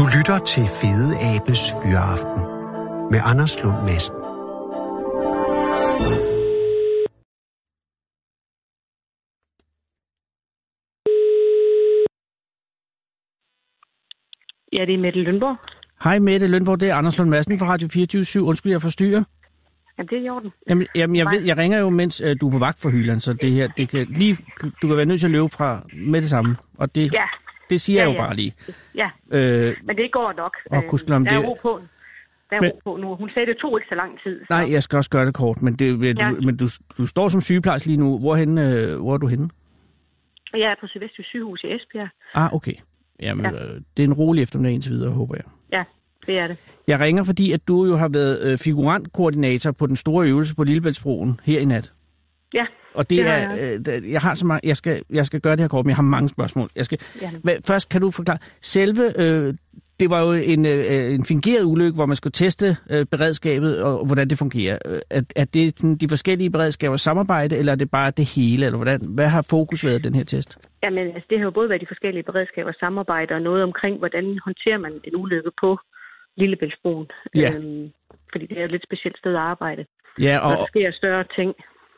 lytter til Fede Abes Fyraften med Anders Lund Madsen. Ja, det er Mette Lønborg. Hej Mette Lønborg, det er Anders Lund Madsen fra Radio 24/7. Undskyld, jeg forstyrrer. Ja, det er i orden. Jamen jeg ringer jo, mens du er på vagt for Hyland, så det her, du kan være nødt til at løbe fra med det samme. Og det, ja. Det siger jeg jo bare lige. Ja, men det går nok. Der er ro på. Ro på nu. Hun sagde, det tog ikke så lang tid. Så. Nej, jeg skal også gøre det kort, men, men du står som sygeplejerske lige nu. Hvor er du henne? Jeg er på Sydvestjysk Sygehus i Esbjerg. Ah, okay. Jamen, det er en rolig eftermiddag indtil videre, håber jeg. Ja, det er det. Jeg ringer, fordi at du jo har været figurantkoordinator på den store øvelse på Lillebæltsbroen her i nat. Ja. Og det jeg har så mange, jeg skal gøre det her kort, men jeg har mange spørgsmål. Først kan du forklare. Selve, det var jo en fingeret ulykke, hvor man skulle teste beredskabet og hvordan det fungerer. Er det sådan, de forskellige beredskaber samarbejde, eller er det bare det hele? Eller hvad har fokus været i den her test? Jamen, altså, det har jo både været de forskellige beredskaber samarbejde og noget omkring, hvordan håndterer man en ulykke på Lillebæltsbroen. Ja. Fordi det er jo et lidt specielt sted at arbejde. Ja, og der sker større ting.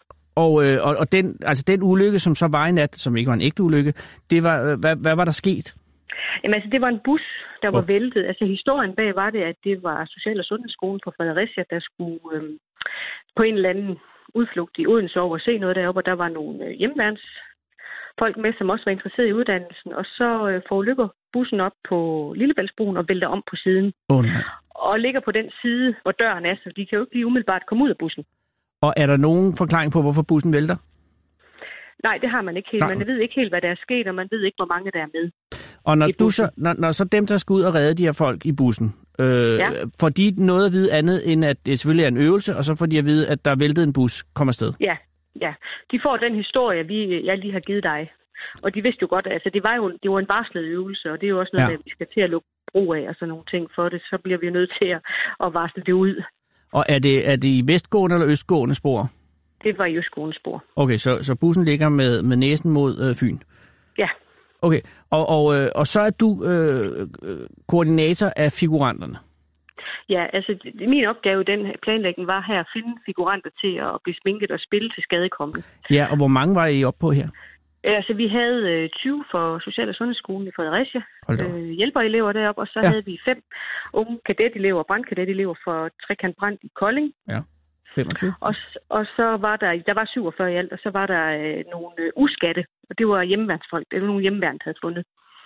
Og den ulykke, som så var i nat, som ikke var en ægte ulykke, det var, hvad var der sket? Jamen altså, det var en bus, der var væltet. Altså historien bag var det, at det var Social- og Sundhedsskolen på Fredericia, der skulle på en eller anden udflugt i Odense over og se noget deroppe, og der var nogle hjemmeværnsfolk med, som også var interesseret i uddannelsen, og så forulykker bussen op på Lillebæltsbroen og vælter om på siden. Og ligger på den side, hvor døren er, så de kan jo ikke lige umiddelbart komme ud af bussen. Og er der nogen forklaring på, hvorfor bussen vælter? Nej, det har man ikke helt. Man ved ikke helt, hvad der er sket, og man ved ikke, hvor mange der er med. Og når så dem, der skal ud og redde de her folk i bussen, får de noget at vide andet, end at det selvfølgelig er en øvelse, og så får de at vide, at der er væltet en bus, kommer afsted? Ja. De får den historie, jeg lige har givet dig. Og de vidste jo godt, altså det var en varslet øvelse, og det er jo også noget, vi skal til at lukke brug af og sådan nogle ting for det. Så bliver vi jo nødt til at varsle det ud. Og er det i vestgående eller østgående spor? Det var i østgående spor. Okay, så bussen ligger med næsen mod Fyn? Ja. Okay, og så er du koordinator af figuranterne? Ja, altså min opgave i den planlægning var her at finde figuranter til at blive sminket og spille til skadekommende. Ja, og hvor mange var I oppe på her? Altså, vi havde 20 for Social- og Sundhedsskolen i Fredericia, hjælperelever deroppe, og så havde vi 5 unge kadetelever, brandkadetelever for Trekant Brand i Kolding. Ja, 25. Og så var der var 47 i alt, og så var der nogle uskatte, og det var hjemmeværnsfolk, det var nogle hjemmeværn, der havde fundet.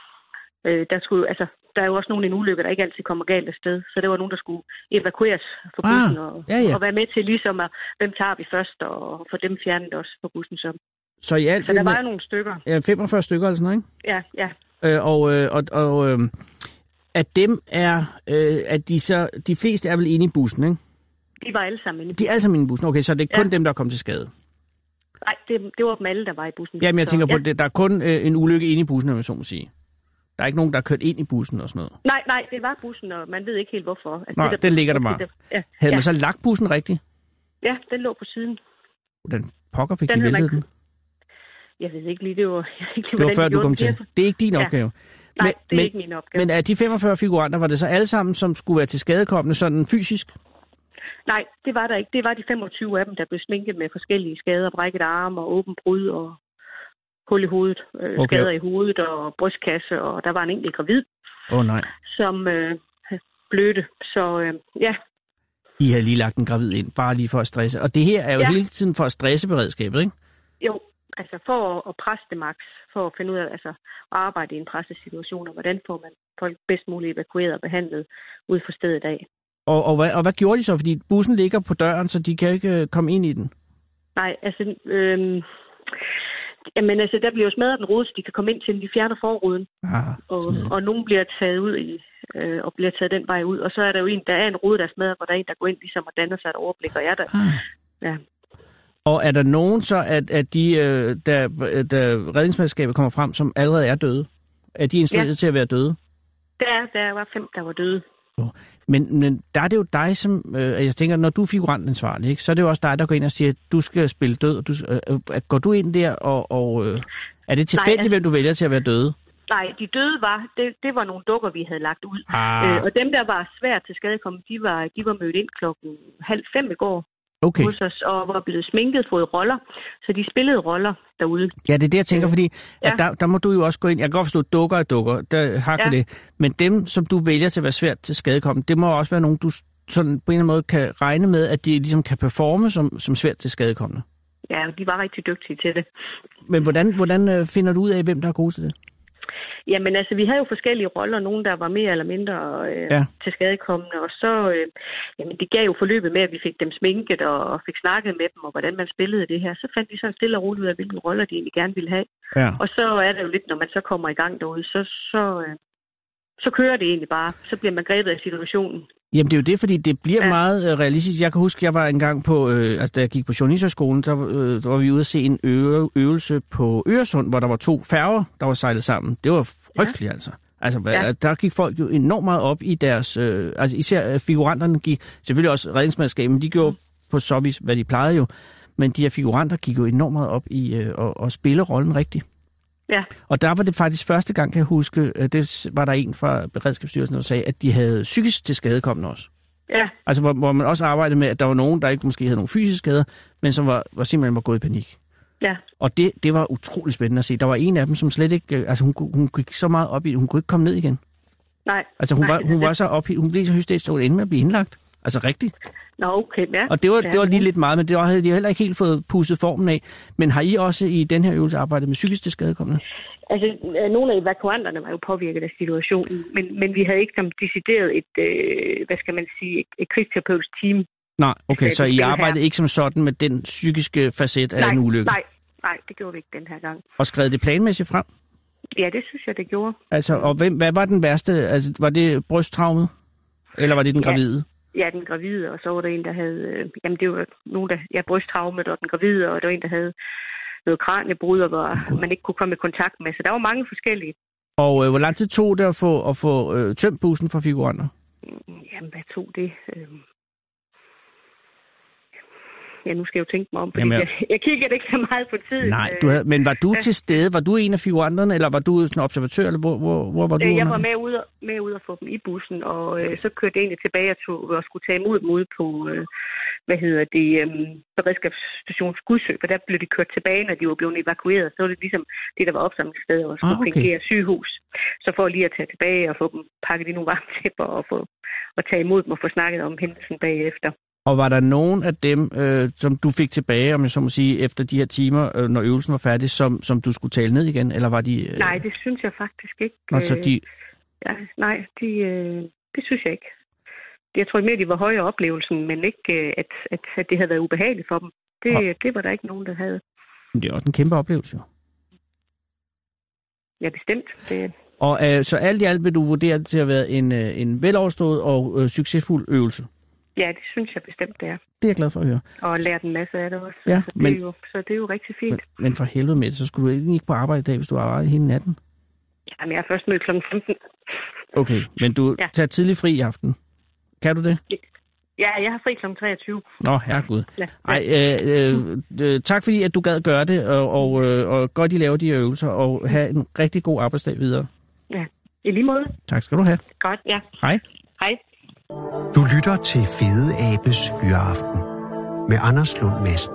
Der er jo også nogen i en ulykke, der ikke altid kommer galt afsted, så det var nogen, der skulle evakueres fra bussen og være med til ligesom, hvem tager vi først, og få dem fjernet også fra bussen så. Så der var jo nogle stykker. Ja, 45 stykker eller sådan noget, ikke? Ja. At dem at de fleste er vel inde i bussen, ikke? De var alle sammen inde i bussen. De er alle sammen inde i bussen, okay, så det er kun dem, der er kommet til skade? Nej, det var dem alle, der var i bussen. Jamen, jeg tænker på, at der er kun en ulykke inde i bussen, om jeg så må sige. Der er ikke nogen, der er kørt ind i bussen og sådan noget? Nej, det var bussen, og man ved ikke helt hvorfor. Altså, den ligger der bare. Havde man så lagt bussen rigtigt? Ja, den lå på siden. Den pokker fik de væltet den? Jeg ved ikke lige, det var før du kom til. Det er ikke din opgave? Nej, det er ikke min opgave. Men af de 45 figuranter, var det så alle sammen, som skulle være til skadekommende sådan fysisk? Nej, det var der ikke. Det var de 25 af dem, der blev sminket med forskellige skader, brækket arme og åben brud og hul i hovedet, skader i hovedet og brystkasse, og der var en enkelt gravid, som blødte. Så ja. I har lige lagt en gravid ind, bare lige for at stresse. Og det her er jo hele tiden for at stresse beredskabet, ikke? Jo, altså for at presse det max, for at finde ud af at arbejde i en pressesituation, og hvordan får man folk bedst muligt evakueret og behandlet ud fra stedet af. Og hvad gjorde de så? Fordi bussen ligger på døren, så de kan ikke komme ind i den. Nej, altså der bliver jo smadret den rode, så de kan komme ind til den. De fjerner forruden. Og nogen bliver taget ud og bliver taget den vej ud. Og så er der jo der er en rode, der er smadret, hvor der er en, der går ind ligesom og danner sig et overblik. Og jeg der. Ja. Og er der nogen så, at de, da redningsmandskabet kommer frem, som allerede er døde? Er de instrueret til at være døde? Der var 5, der var døde. Men der er det jo dig, som... jeg tænker, når du er figurantensvarlig, ikke, så er det jo også dig, der går ind og siger, at du skal spille død. Går du ind der, og er det tilfældigt, hvem du vælger til at være døde? Nej, de døde det var nogle dukker, vi havde lagt ud. Og dem, der var svært til skadekomme, de var mødt ind 4:30 i går. Okay. Hos os, og var blevet sminket, fået roller. Så de spillede roller derude. Ja, det er det, jeg tænker, fordi at der må du jo også gå ind. Jeg kan godt forstå, dukker og dukker, der hakker det. Men dem, som du vælger til at være svært til skadekomme, det må også være nogen, du sådan på en eller anden måde kan regne med, at de ligesom kan performe som svært til skadekommende. Ja, de var rigtig dygtige til det. Men hvordan finder du ud af, hvem der er gode til det? Jamen altså, vi havde jo forskellige roller. Nogle, der var mere eller mindre til skadekommende. Og så, det gav jo forløbet med, at vi fik dem sminket og fik snakket med dem, og hvordan man spillede det her. Så fandt vi sådan stille og roligt ud af, hvilke roller de egentlig gerne ville have. Ja. Og så er det jo lidt, når man så kommer i gang derude, så kører det egentlig bare. Så bliver man grebet af situationen. Jamen det er jo det, fordi det bliver meget realistisk. Jeg kan huske, jeg var engang på, da jeg gik på Journalisthøjskolen, der var vi ude at se en øvelse på Øresund, hvor der var 2 færger, der var sejlet sammen. Det var frygteligt altså. Altså, der gik folk jo enormt meget op i deres, især figuranterne gik, selvfølgelig også redningsmandskabet, men de gjorde på så vis, hvad de plejede jo, men de her figuranter gik jo enormt meget op i at spille rollen rigtigt. Ja. Og der var det faktisk første gang, kan jeg huske, det var der en fra Beredskabsstyrelsen, der sagde, at de havde psykisk til skadekommende også. Ja. Altså hvor man også arbejdede med, at der var nogen, der ikke måske havde nogle fysiske skader, men som var simpelthen var gået i panik. Ja. Og det var utrolig spændende at se. Der var en af dem, som slet ikke, altså hun gik så meget op i det, hun kunne ikke komme ned igen. Nej. Altså hun var så op i, hun blev så hysterisk, så hun endte med at blive indlagt. Altså rigtigt. Nå, okay, ja. Og det var lige lidt meget, men det havde de heller ikke helt fået pustet formen af. Men har I også i den her øvelse arbejdet med psykisk skadekommende? Altså, nogle af evakuanterne var jo påvirket af situationen, men vi havde ikke som decideret et krigsterapeutisk team. Nej, okay, så I arbejdede ikke som sådan med den psykiske facet af en ulykke? Nej, det gjorde vi ikke den her gang. Og skrev det planmæssigt frem? Ja, det synes jeg, det gjorde. Altså, og hvad var den værste? Altså, var det brysttraumet? Eller var det den gravide? Ja, den gravide, og så var der en, der havde... det var nogen, der... brysttraumet, og den gravide, og der var en, der havde noget kraniebrud, og man ikke kunne komme i kontakt med. Så der var mange forskellige. Og hvor lang tid tog det at få tømt bussen for figuranter? Jamen, hvad tog det? Ja, nu skal jeg jo tænke mig om, fordi jeg kiggede ikke så meget på tiden. Nej, men var du til stede? Var du en af figuranterne, eller var du sådan en observatør, eller hvor var du? Jeg var med ude at få dem i bussen, og så kørte jeg egentlig tilbage og skulle tage imod dem ude på, beredskabsstations Gudsø, for der blev de kørt tilbage, når de var blevet evakueret. Så var det ligesom det, der var opsamlingsstedet, og skulle fungere sygehus. Så for lige at tage tilbage og få dem pakket i nogle varme tæpper og tage imod dem og få snakket om hændelsen bagefter. Og var der nogen af dem, som du fik tilbage, om jeg så må sige, efter de her timer, når øvelsen var færdig, som du skulle tale ned igen? Eller var de... Nej, det synes jeg faktisk ikke. Altså, det synes jeg ikke. Jeg tror mere, de var højere oplevelsen, men ikke, at det havde været ubehageligt for dem. Det var der ikke nogen, der havde. Men det er også en kæmpe oplevelse. Ja, bestemt. Og så alt i alt vil du vurdere det til at være en veloverstået og succesfuld øvelse? Ja, det synes jeg bestemt, det er. Det er jeg glad for at høre. Og lært en masse af det også. Ja, så det er jo rigtig fint. Men for helvede med det, så skulle du ikke på arbejde i dag, hvis du arbejdede hele natten? Jamen, jeg er først mødt kl. 15. Okay, men du tager tidlig fri i aften. Kan du det? Ja, jeg har fri kl. 23. Nå, herregud. Ja. Tak fordi, at du gad gøre det, og godt I laver de her øvelser, og have en rigtig god arbejdsdag videre. Ja, i lige måde. Tak skal du have. Godt, ja. Hej. Hej. Du lytter til Fede Abes Fyraften med Anders Lund Madsen.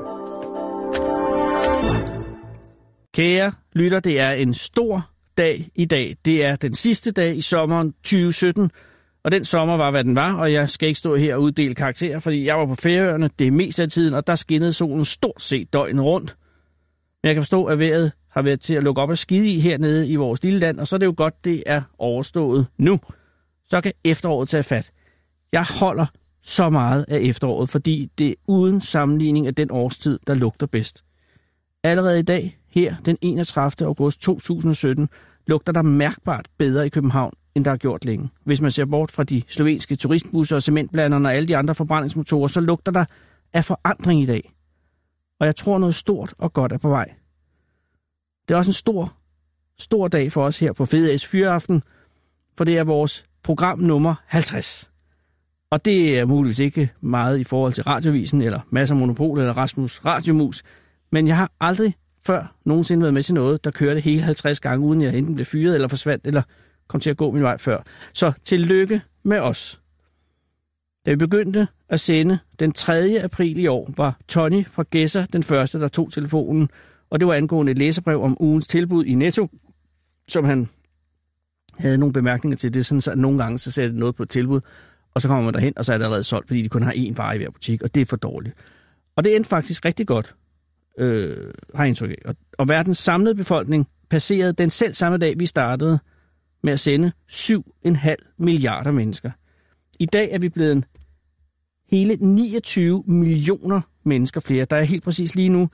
Kære lytter, det er en stor dag i dag. Det er den sidste dag i sommeren 2017, og den sommer var, hvad den var, og jeg skal ikke stå her og uddele karakterer, fordi jeg var på Færøerne det mest af tiden, og der skinnede solen stort set døgnet rundt. Men jeg kan forstå, at vejret har været til at lukke op og skide i hernede i vores lille land, og så er det jo godt, det er overstået nu. Så kan efteråret tage fat. Jeg holder så meget af efteråret, fordi det er uden sammenligning af den årstid, der lugter bedst. Allerede i dag, her den 31. august 2017, lugter der mærkbart bedre i København, end der har gjort længe. Hvis man ser bort fra de slovenske turistbusser og cementblanderne og alle de andre forbrændingsmotorer, så lugter der af forandring i dag. Og jeg tror noget stort og godt er på vej. Det er også en stor dag for os her på Fede Abes Fyraften, for det er vores program nummer 50. Og det er muligvis ikke meget i forhold til Radiovisen, eller Masser Monopol, eller Rasmus Radiomus. Men jeg har aldrig før nogensinde været med til noget, der kørte hele 50 gange, uden jeg enten blev fyret eller forsvandt, eller kom til at gå min vej før. Så tillykke med os. Da vi begyndte at sende den 3. april i år, var Tony fra Gæsser den første, der tog telefonen, og det var angående et læserbrev om ugens tilbud i Netto, som han havde nogle bemærkninger til. Det er sådan, så nogle gange så sætter det noget på et tilbud, og så kommer man derhen, og så er det allerede solgt, fordi de kun har én vare i hver butik, og det er for dårligt. Og det endte faktisk rigtig godt, har jeg indtryk af. Og verdens samlede befolkning passerede den selv samme dag, vi startede med at sende 7,5 milliarder mennesker. I dag er vi blevet hele 29 millioner mennesker flere. Der er helt præcis lige nu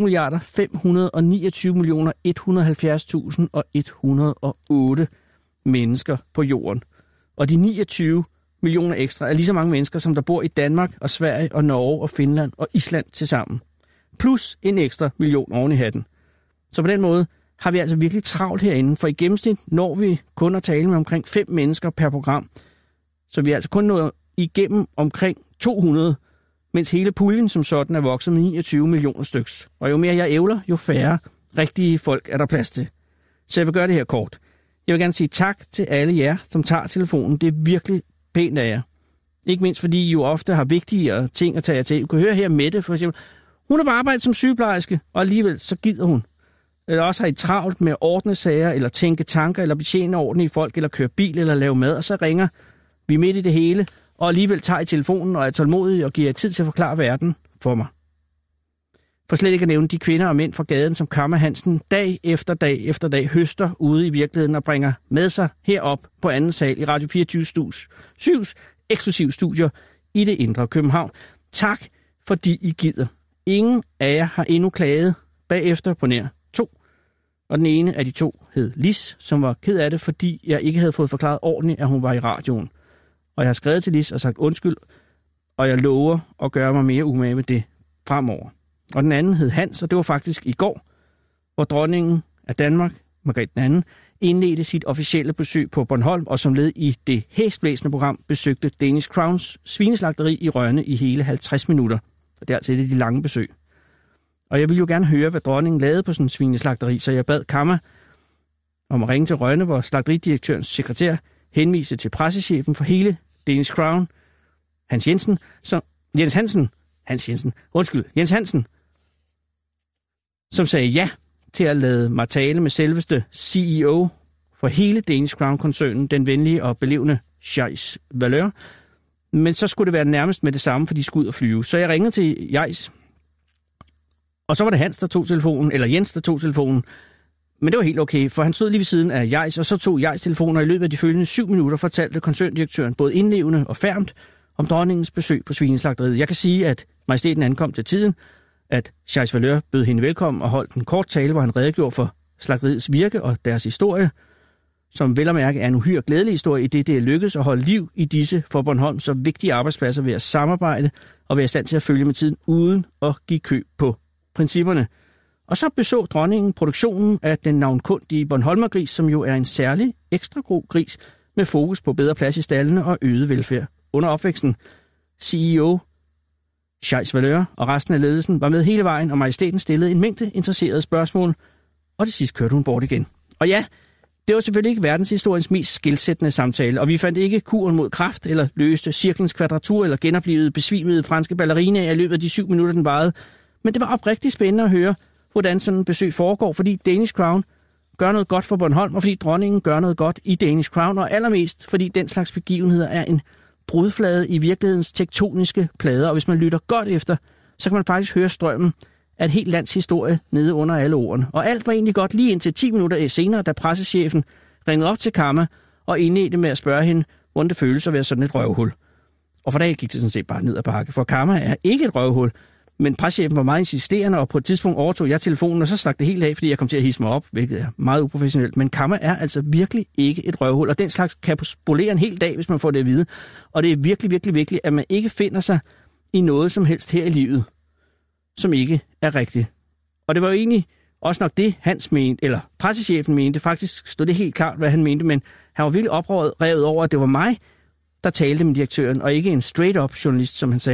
7.529.170.108 mennesker på jorden. Og de 29 millioner ekstra er lige så mange mennesker, som der bor i Danmark og Sverige og Norge og Finland og Island tilsammen. Plus en ekstra million oven i hatten. Så på den måde har vi altså virkelig travlt herinde, for i gennemsnit når vi kun at tale med omkring 5 mennesker per program. Så vi er altså kun nået igennem omkring 200, mens hele puljen som sådan er vokset med 29 millioner styks. Og jo mere jeg ævler, jo færre rigtige folk er der plads til. Så jeg vil gøre det her kort. Jeg vil gerne sige tak til alle jer, som tager telefonen. Det er virkelig pænt af jer. Ikke mindst fordi I jo ofte har vigtigere ting at tage jer til. Du kan høre her Mette for eksempel. Hun er på arbejde som sygeplejerske, og alligevel så gider hun. Eller også har I travlt med at ordne sager, eller tænke tanker, eller betjene ordentlige folk, eller køre bil, eller lave mad, og så ringer vi midt i det hele, og alligevel tager I telefonen og er tålmodige og giver jer tid til at forklare verden for mig. For slet ikke at nævne de kvinder og mænd fra gaden, som Kamma Hansen dag efter dag efter dag høster ude i virkeligheden og bringer med sig herop på anden sal i Radio 24/7's eksklusive studier i det indre København. Tak, fordi I gider. Ingen af jer har endnu klaget bagefter på nær 2. Og den ene af de 2 hed Lis, som var ked af det, fordi jeg ikke havde fået forklaret ordentligt, at hun var i radioen. Og jeg har skrevet til Lis og sagt undskyld, og jeg lover at gøre mig mere umage med det fremover. Og den anden hed Hans, og det var faktisk i går, hvor dronningen af Danmark, Margrethe II, indledte sit officielle besøg på Bornholm, og som led i det hæsblæsende program besøgte Danish Crowns svineslagteri i Rønne i hele 50 minutter. Og det er altså et af de lange besøg. Og jeg ville jo gerne høre, hvad dronningen lavede på sådan en svineslagteri, så jeg bad Kamma om at ringe til Rønne, hvor slagteridirektørens sekretær henviste til pressechefen for hele Danish Crown, Jens Hansen, som sagde ja til at lade mig tale med selveste CEO for hele Danish Crown-koncernen, den venlige og belevende Scheis Valeur. Men så skulle det være nærmest med det samme, for de skulle ud og flyve. Så jeg ringede til Jens, og så var det Jens, der tog telefonen. Men det var helt okay, for han stod lige ved siden af Jens, og så tog Jens telefonen, og i løbet af de følgende 7 minutter fortalte koncerndirektøren både indlevende og færmt om dronningens besøg på svineslagteriet. Jeg kan sige, at majestæten ankom til tiden, at Scheis Valeur bød hende velkommen og holdt en kort tale, hvor han redegjorde for slagteriets virke og deres historie, som vel at mærke er en uhyre glædelig historie, i det er lykkedes at holde liv i disse for Bornholm så vigtige arbejdspladser ved at samarbejde og være i stand til at følge med tiden uden at give køb på principperne. Og så beså dronningen produktionen af den navnkundige Bornholmergris, som jo er en særlig ekstra god gris med fokus på bedre plads i stallene og øget velfærd. Under opvæksten, CEO Scheis Valeur og resten af ledelsen var med hele vejen, og majestæten stillede en mængde interesserede spørgsmål, og til sidst kørte hun bort igen. Og ja, det var selvfølgelig ikke verdenshistoriens mest skelsættende samtale, og vi fandt ikke kuren mod kræft, eller løste cirklens kvadratur, eller genoplevede besvimede franske ballerinaer i løbet af de 7 minutter, den varede. Men det var oprigtigt spændende at høre, hvordan sådan en besøg foregår, fordi Danish Crown gør noget godt for Bornholm, og fordi dronningen gør noget godt i Danish Crown, og allermest fordi den slags begivenheder er en brudflade i virkelighedens tektoniske plader, og hvis man lytter godt efter, så kan man faktisk høre strømmen af et helt lands historie nede under alle ordene. Og alt var egentlig godt lige indtil 10 minutter senere, da pressechefen ringede op til Kamma og indledte med at spørge hende, hvordan det føles at være sådan et røvhul. Og for dag gik det sådan set bare ned ad bakke, for Kamma er ikke et røvhul, men pressechefen var meget insisterende, og på et tidspunkt overtog jeg telefonen, og så stak det helt af, fordi jeg kom til at hisse mig op, hvilket er meget uprofessionelt. Men Kamma er altså virkelig ikke et røvhul, og den slags kan spolere en hel dag, hvis man får det at vide. Og det er virkelig, virkelig vigtigt, at man ikke finder sig i noget som helst her i livet, som ikke er rigtigt. Og det var jo egentlig også nok det, Hans mente, eller pressechefen mente. Faktisk stod det helt klart, hvad han mente, men han var virkelig revet over, at det var mig, der talte med direktøren, og ikke en straight-up journalist, som han sagde.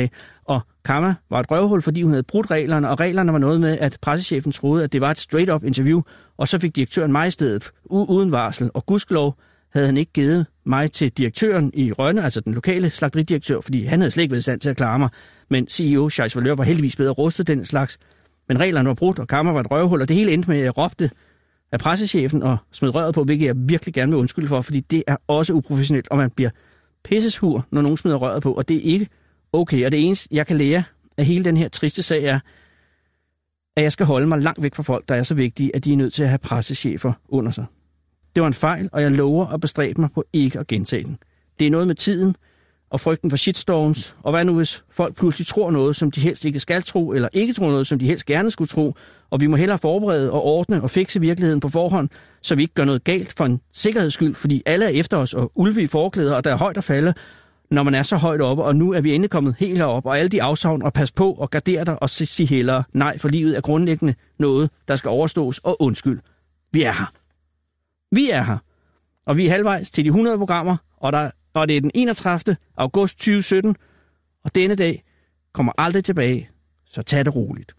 Og Kamma var et røvhul, fordi hun havde brudt reglerne, og reglerne var noget med, at pressechefen troede, at det var et straight-up interview, og så fik direktøren mig i stedet uden varsel. Og gudskelov havde han ikke givet mig til direktøren i Rønne, altså den lokale slagteridirektør, fordi han havde slet ikke været i stand til at klare mig. Men CEO Scheis Valør var heldigvis bedre rustet den slags. Men reglerne var brudt, og Kamma var et røvhul, og det hele endte med, at jeg råbte af pressechefen og smed røret på, hvilket jeg virkelig gerne vil undskylde for, fordi det er også uprofessionelt, og man bliver pisseshur, når nogen smider røret på, og det er ikke okay. Og det eneste, jeg kan lære af hele den her triste sag, er, at jeg skal holde mig langt væk fra folk, der er så vigtige, at de er nødt til at have pressechefer under sig. Det var en fejl, og jeg lover at bestræbe mig på ikke at gentage den. Det er noget med tiden og frygten for shitstorms, og hvad nu hvis folk pludselig tror noget, som de helst ikke skal tro, eller ikke tror noget, som de helst gerne skulle tro, og vi må hellere forberede og ordne og fikse virkeligheden på forhånd, så vi ikke gør noget galt for en sikkerheds skyld, fordi alle er efter os og ulve i forklæder, og der er højt at falde, når man er så højt oppe, og nu er vi endelig kommet helt herop, og alle de afsavn, og pas på og garder dig og sig hellere nej, for livet er grundlæggende noget, der skal overstås, og undskyld. Vi er her. Vi er her. Og vi er halvvejs til de 100 programmer, og det er den 31. august 2017, og denne dag kommer aldrig tilbage, så tag det roligt.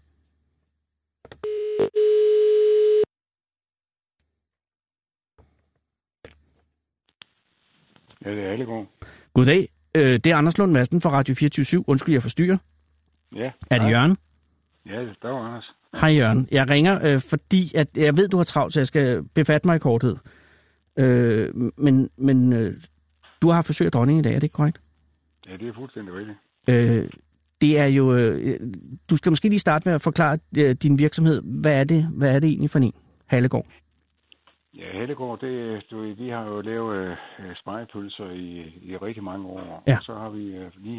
Ja, det er Allegård. Goddag. Det er Anders Lund Madsen fra Radio 24/7. Undskyld, jeg forstyrrer. Ja. Er det Jørgen? Ja, det er Anders. Hej Jørgen. Jeg ringer, fordi at jeg ved, du har travlt, så jeg skal befatte mig i korthed. Men du har haft besøg af dronningen i dag, er det ikke korrekt? Ja, det er fuldstændig rigtigt. Det er jo... du skal måske lige starte med at forklare din virksomhed. Hvad er det egentlig for en? Hallegård? Ja, Hallegård, vi har jo lavet spegepølser i rigtig mange år. Ja. Og så har vi lige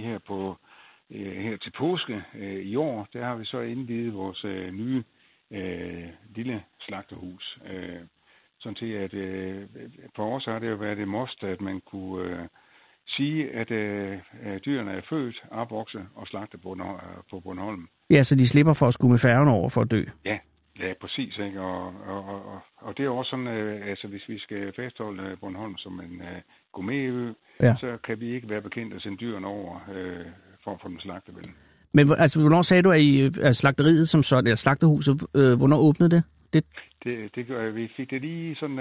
her til påske i år, der har vi så indviet vores nye lille slagterhus. Sådan til, at for os har det jo været et must, at man kunne sige, at dyrene er født, opvokset og slagtet på Bornholm. Ja, så de slipper for at skulle med færgen over for at dø. Ja, præcis. Ikke? Og det er også sådan, altså hvis vi skal fastholde Bornholm som en gourmetø, så kan vi ikke være bekendt at sende dyrene over for at få dem slagtet vel. Men altså, hvornår sagde du, at slagteriet som sådan, eller slagterhuset, hvornår åbnede det? Det gør vi. Fik det lige sådan,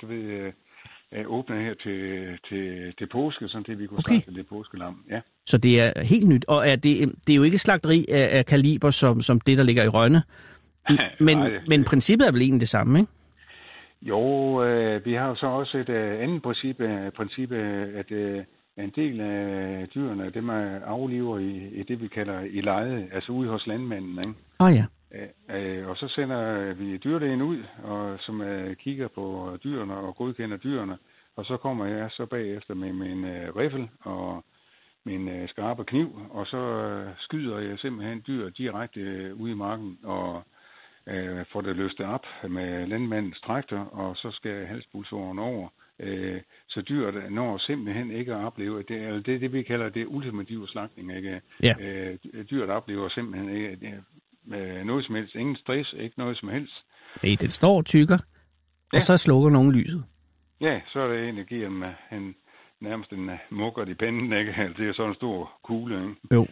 åbnet her til påske, sådan til vi kunne slagte det påskelam. Ja. Så det er helt nyt, og det er jo ikke slagteri af kaliber som det, der ligger i Rønne. Men princippet er vel egentlig det samme, ikke? Jo, vi har jo så også et andet princip, at en del af dyrene, dem aflever i det, vi kalder i leje, altså ude hos landmanden, ikke? Ja. Og så sender vi dyrlægen ud, som kigger på dyrene og godkender dyrene, og så kommer jeg så bagefter med min riffel og min skarpe kniv, og så skyder jeg simpelthen dyr direkte ude i marken og får det løftet op med landmandens traktor, og så skal halspulsåren over. Så dyret når simpelthen ikke at opleve, det er det vi kalder det ultimative slagtning. Ikke? Ja. Dyret oplever simpelthen ikke noget som helst. Ingen stress, ikke noget som helst. Nej, den står og tykker, og så slukker nogen lyset. Ja, så er det en, der giver dem nærmest en mukkert i panden, ikke? Det er sådan en stor kugle, ikke? Jo.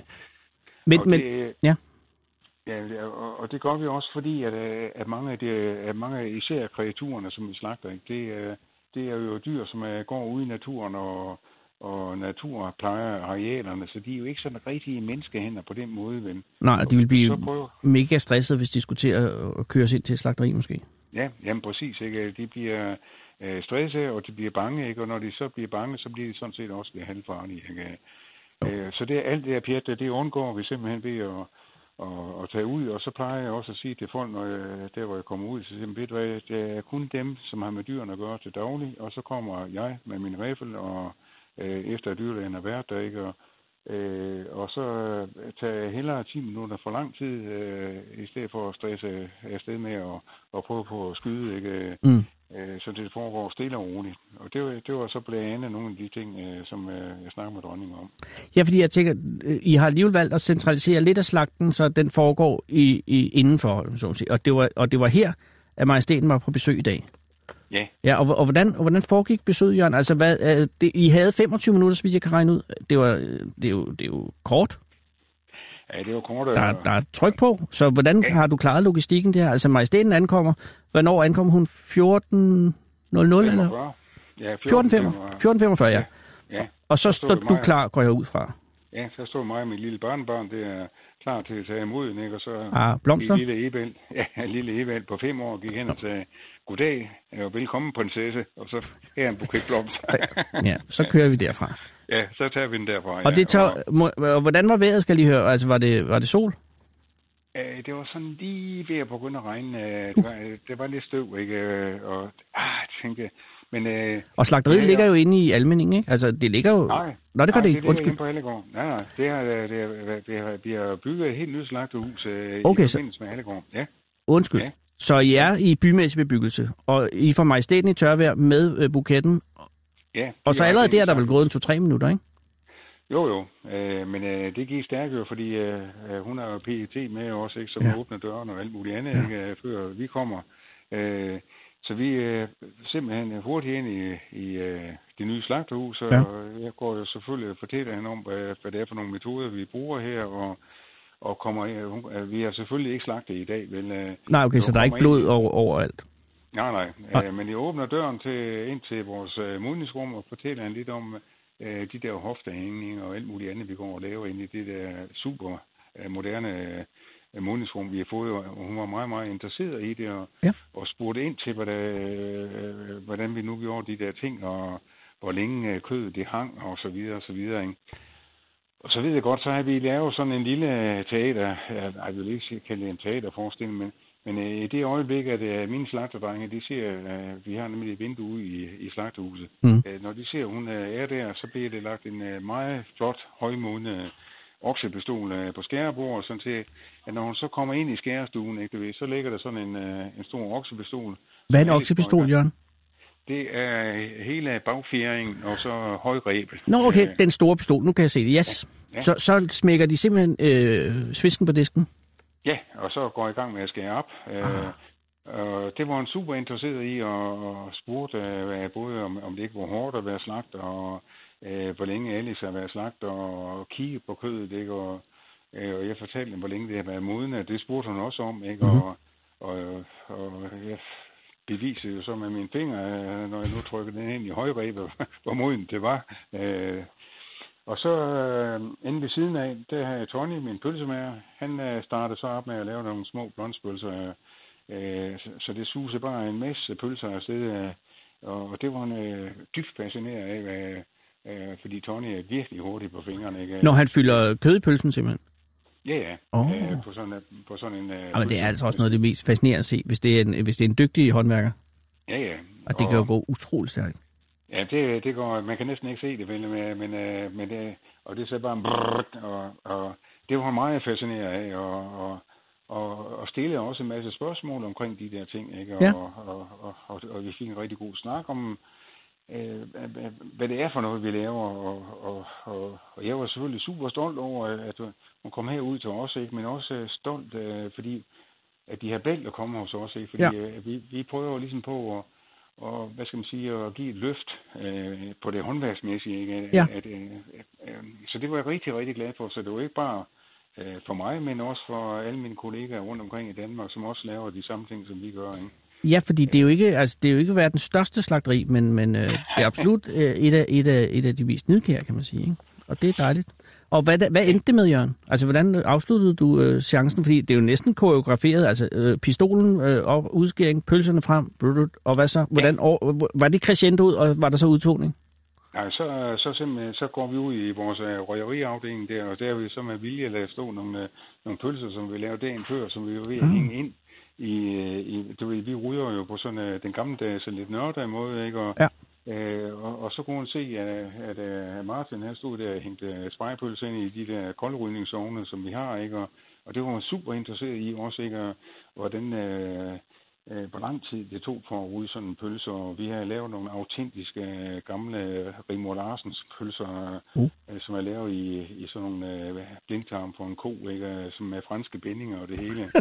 Ja, og det gør vi også, fordi at mange især kreaturerne, som vi slagter, ikke? Det er jo dyr, som går ude i naturen og natur plejer arealerne, så de er jo ikke sådan rigtige menneskehænder på den måde, vel? Nej, de vil blive mega stresset, hvis de skulle til at køres ind til slagteri måske. Ja, jamen præcis, ikke? De bliver stresset, og de bliver bange, ikke? Og når de så bliver bange, så bliver de sådan set også halvfarlige, ikke? Så det alt det her pjat, det undgår vi simpelthen ved at tage ud, og så plejer jeg også at sige til folk, der hvor jeg kommer ud, så simpelthen, det er kun dem, som har med dyrene at gøre til daglig, og så kommer jeg med min riffel, og efter at dyrlægen har været der, ikke? Og så tager jeg hellere 10 minutter for lang tid, i stedet for at stresse afsted med at prøve på at skyde, ikke? Så det foregår stille og roligt. Og det var så blandt andet nogle af de ting, som jeg snakker med dronningen om. Ja, fordi jeg tænker, I har alligevel valgt at centralisere lidt af slagten, så den foregår indenfor, så at sige. Og det var her, at majestæten var på besøg i dag. Ja. Ja, og hvordan foregik besøget, Jørgen? Altså, I havde 25 minutter, så vidt jeg kan regne ud. Det er jo kort. Ja, det var kort. Der er tryk på, så hvordan har du klaret logistikken der? Altså majestæten ankommer, hvornår ankom hun? 14.00 eller? Ja, 14.45, ja. Ja. Og så står du klar, går jeg ud fra. Ja, så stod mig og mit lille børnebørn, det er klar til at tage imod, ikke? Og så blomster? En lille Evald på 5 år gik hen og sagde, goddag, og velkommen prinsesse, og så her en buket blomster. Ja, så kører vi derfra. Ja, så tager vi den derfra. Og det og hvordan var vejret, skal I høre? Altså, var det sol? Det var sådan lige ved at begynde at regne. Det var lidt støv, ikke? Og tænkte... Men, og slagteriet ligger jo inde i Almindingen, ikke? Altså, det ligger jo... Nej, det gør det ikke. Undskyld. Inde på Hallegård. Nej. Vi har bygget et helt nyt slagterhus i forbindelse med Hallegård. Ja. Undskyld. Ja. Så I er i bymæssig bebyggelse, og I får majestæten i tørvejr med buketten. Ja. Og så allerede der vel gået 2-3 minutter, ikke? Jo. Men det gik stærkt jo, fordi hun har jo PET med også, ikke? Som åbner døren og alt muligt andet, ikke? Før vi kommer. Så vi simpelthen hurtigt ind i det nye slagterhus, og jeg går jo selvfølgelig og fortæller hende om, hvad det er for nogle metoder, vi bruger her, og kommer vi har selvfølgelig ikke slagtet i dag. Vel, nej, okay, så der er ikke blod overalt? Nej. Men jeg åbner døren ind til vores modningsrum og fortæller hende lidt om de der hoftehængninger og alt muligt andet, vi går og laver ind i det der super moderne modningsrum, vi har fået, og hun var meget, meget interesseret i det, og spurgte ind til, hvordan vi nu gjorde de der ting, og hvor længe kødet det hang, og så videre, og så videre, ikke? Og så ved jeg godt, så har vi lavet sådan en lille teater, jeg vil ikke kalde det en teaterforestilling, men i det øjeblik, at mine slagterdrenge, de ser, vi har nemlig et vindue ude i slagterhuset. Når de ser, at hun er der, så bliver det lagt en meget flot, højmodende oksepistol på skærebord, sådan til, at når hun så kommer ind i skærestuen, ikke, så ligger der sådan en stor oksepistol. Hvad er en oksepistol, Jørgen? Det er hele bagfjeringen og så højrebet. Nå, okay, den store pistol, nu kan jeg se det, yes. Ja. Så smækker de simpelthen svisken på disken? Ja, og så går jeg i gang med at skære op. Og det var hun super interesseret i, og spurgte både om det ikke var hårdt at være slagt, og hvor længe Alice har været slagt, og kigge på kødet, ikke? Og jeg fortalte dem, hvor længe det har været modne. Det spurgte hun også om, ikke? Og jeg bevisede jo så med mine fingre, når jeg nu trykkede den ind i højrebet, hvor moden det var. Og så inde ved siden af, der har Tony, min pølsemager, han startede så op med at lave nogle små blondspølser, så det susede bare en masse pølser afsted, og det var han dybt fascineret af, fordi Tony er virkelig hurtig på fingrene, ikke? Når han fylder kød i pølsen simpelthen? Ja. På sådan en... Men det er altså også noget af det mest fascinerende at se, hvis det er en dygtig håndværker. Ja. Og det kan jo gå utroligt stærkt. Ja, det går... Man kan næsten ikke se det, men det... Og det er så bare... Og det var meget fascineret af, og stille også en masse spørgsmål omkring de der ting, ikke? Og vi fik en rigtig god snak om... hvad det er for noget, vi laver, og jeg var selvfølgelig super stolt over, at hun kom herud til os, ikke? Men også stolt, fordi at de har valgt at komme hos os, ikke? Fordi vi prøver ligesom på og hvad skal man sige, at give et løft på det håndværksmæssige, ikke? Så det var jeg rigtig, rigtig glad for, så det var ikke bare for mig, men også for alle mine kollegaer rundt omkring i Danmark, som også laver de samme ting, som vi gør, ikke? Ja, fordi det er jo ikke verdens største slagteri, men det er absolut et af de mest nidkære, kan man sige, ikke? Og det er dejligt. Og hvad endte det med, Jørgen? Altså, hvordan afsluttede du chancen? Fordi det er jo næsten koreograferet, altså pistolen op, udskæring, pølserne frem, og hvad så? Hvordan, var det crescendo ud, og var der så udtoning? Nej, så går vi ud i vores røgeriafdeling der, og der vil vi så med vilje lade stå nogle pølser, som vi lavede dagen før, som vi jo ved at hænge ind. Vi ryger jo på sådan den gamle så lidt nørdede måde, ikke? Og så kunne hun se, at Martin han stod der og hængte spejepølser ind i de der koldrydningsovne, som vi har, ikke? Og det var hun super interesseret i også, ikke? Og hvordan hvor lang tid det tog for at ryge sådan en pølse, og vi har lavet nogle autentiske gamle Rigmor Larsens pølser, som er lavet i sådan nogle blindtarm for en ko, ikke? Som er franske bindinger og det hele.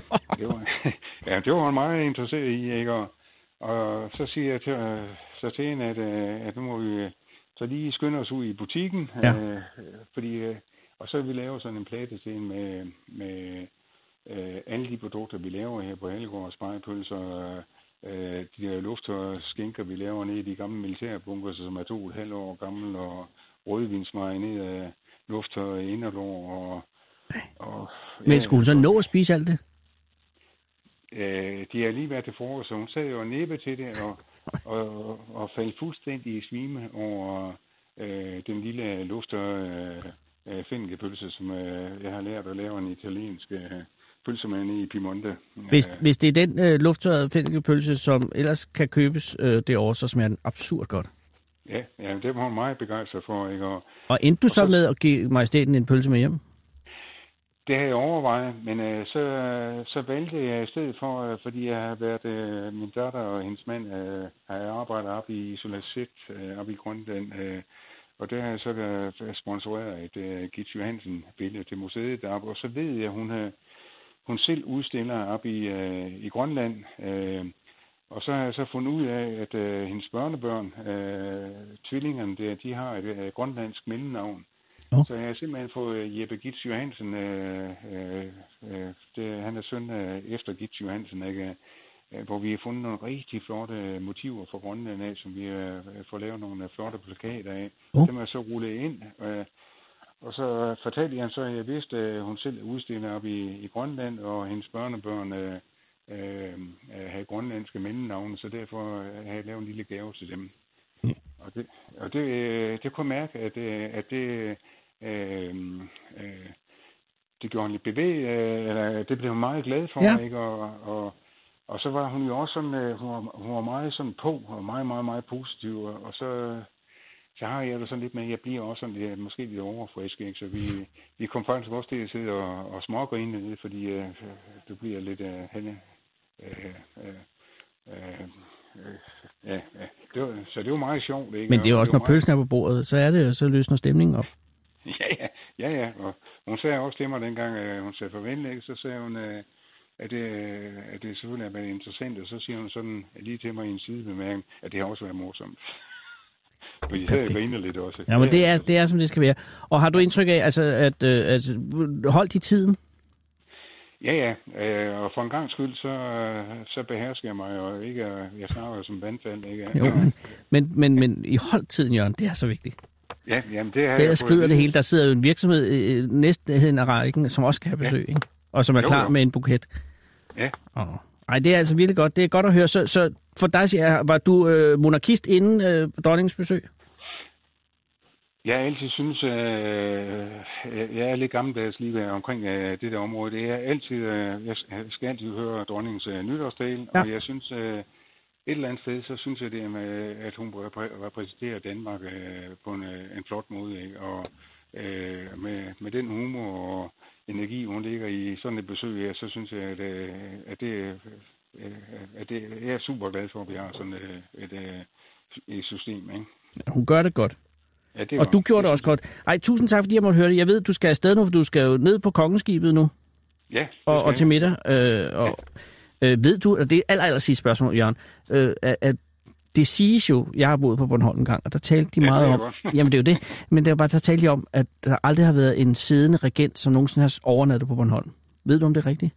Det var han meget interesseret i, ikke? Og så siger jeg til hende, at nu må vi så lige skynde os ud i butikken, fordi Og så vil vi lave sådan en platescene med alle de produkter, vi laver her på Hallegård, spegepølser, de der lufttørreskinker, vi laver ned i de gamle militærbunker, som er 2,5 år gamle, og rødvinsmej ned af lufttørre inderlår. Men skulle hun så nå at spise alt det? De har lige været til frokost, så hun sad jo og næppe til det, og faldt fuldstændig i svime over den lille lufttørre fennikelpølse, som jeg har lært at lave en italiensk pølsemand i Piemonte. Hvis det er den lufttørrede fennikelpølse, som ellers kan købes derovre, så smager den absurd godt. Ja, det var hun meget begejstret for. Ikke? Og endte du så med at give majestæten en pølse med hjem? Det har jeg overvejet, men så valgte jeg i stedet for, fordi jeg har været, min datter og hendes mand har arbejdet op i Isolacet, op i Grønland, og der har jeg så sponsoreret et Gitz Johansen-billede til museet deroppe, og så ved jeg, at hun selv udstiller op i Grønland, og så har jeg så fundet ud af, at hendes børnebørn, tvillingerne der, de har et grønlandsk mellemnavn. Så jeg har simpelthen fået Jeppe Gitz Johansen, han er søn efter Gitz Johansen, ikke? Hvor vi har fundet nogle rigtig flotte motiver for Grønland af, som vi får lavet nogle flotte plakater af. Dem har jeg så rullet ind, og så fortalte jeg så, at jeg vidste, at hun selv udstiller op i Grønland, og hendes børnebørn havde grønlandske mellemnavne, så derfor har jeg lavet en lille gave til dem. Og det kunne jeg mærke, at det gjorde en lidt eller det blev hun meget glad for, ikke? Og så var hun jo også sådan, hun var meget sådan på, og meget, meget, meget positiv, og så har jeg det sådan lidt med, at jeg bliver også sådan måske lidt overfrisk, ikke? Så vi kom faktisk også til at sidde og smågrine lidt, fordi det bliver lidt så det var meget sjovt, ikke? Men det er jo også, når pølsen er på bordet, så er det, så løsner stemningen op. Ja, og hun sagde også til mig dengang, hun sagde farvel, så sagde hun, at det selvfølgelig har været interessant, og så siger hun sådan lige til mig i en sidebemærkning, at det har også været morsomt. Fordi jeg griner lidt også. Ja, men det er, som det skal være. Og har du indtryk af, at holdt i tiden? Ja, og for en gang skyld, så behersker jeg mig, og ikke, jeg snakker som vandfald, ikke? Jo, men i holdtiden, Jørgen, det er så vigtigt. Ja, jamen det har der skrider det hele. Der sidder jo en virksomhed næsten af rækken, som også skal have besøg, ikke? Og som er klar med en buket. Ja. Ej, det er altså virkelig godt. Det er godt at høre. Så for dig, var du monarkist inden dronningens besøg? Jeg altid synes, jeg er lidt gammeldags lige omkring det der område. Det er altid, jeg skal altid høre dronningens nytårstale, og jeg synes, et eller andet sted, så synes jeg det med, at hun repræsenterer Danmark på en flot måde, ikke? Og med den humor og energi, hun ligger i sådan et besøg, så synes jeg, at jeg er super glad for, at vi har sådan et system, ikke? Hun gør det godt. Ja, og du gjorde det også godt. Ej, tusind tak, fordi jeg måtte høre det. Jeg ved, du skal afsted nu, for du skal jo ned på kongeskibet nu. Ja. Og til middag. Ved du, og det er aller sidste spørgsmål, Jørgen, at det siges jo, jeg har boet på Bornholm en gang, og der talte de meget om, jamen det er jo det, men der talte de om, at der aldrig har været en siddende regent, som nogensinde har overnattet på Bornholm. Ved du, om det er rigtigt?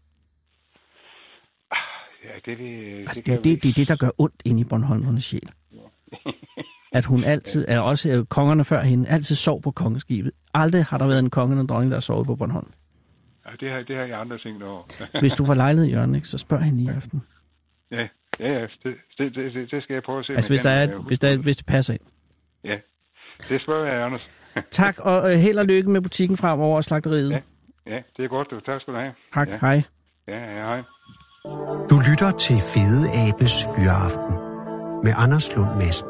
Ja, det er det, der gør ondt inde i Bornholmernes sjæl. At hun altid, er også kongerne før hende, altid sov på kongeskibet. Aldrig har der været en konge og en dronning, der har sovet på Bornholm. Ja, det har jeg andre tænkt over. Hvis du får lejlighed, Jørgen, ikke, så spørg hende i aften. Ja, det skal jeg prøve at se. Altså, hvis det passer ind. Ja, det spørger jeg, Anders. Tak, og held og lykke med butikken fremover og slagteriet. Ja, det er godt. Tak skal du have. Tak, ja. Hej. Ja, hej. Du lytter til Fede Abes Fyraften med Anders Lund Madsen.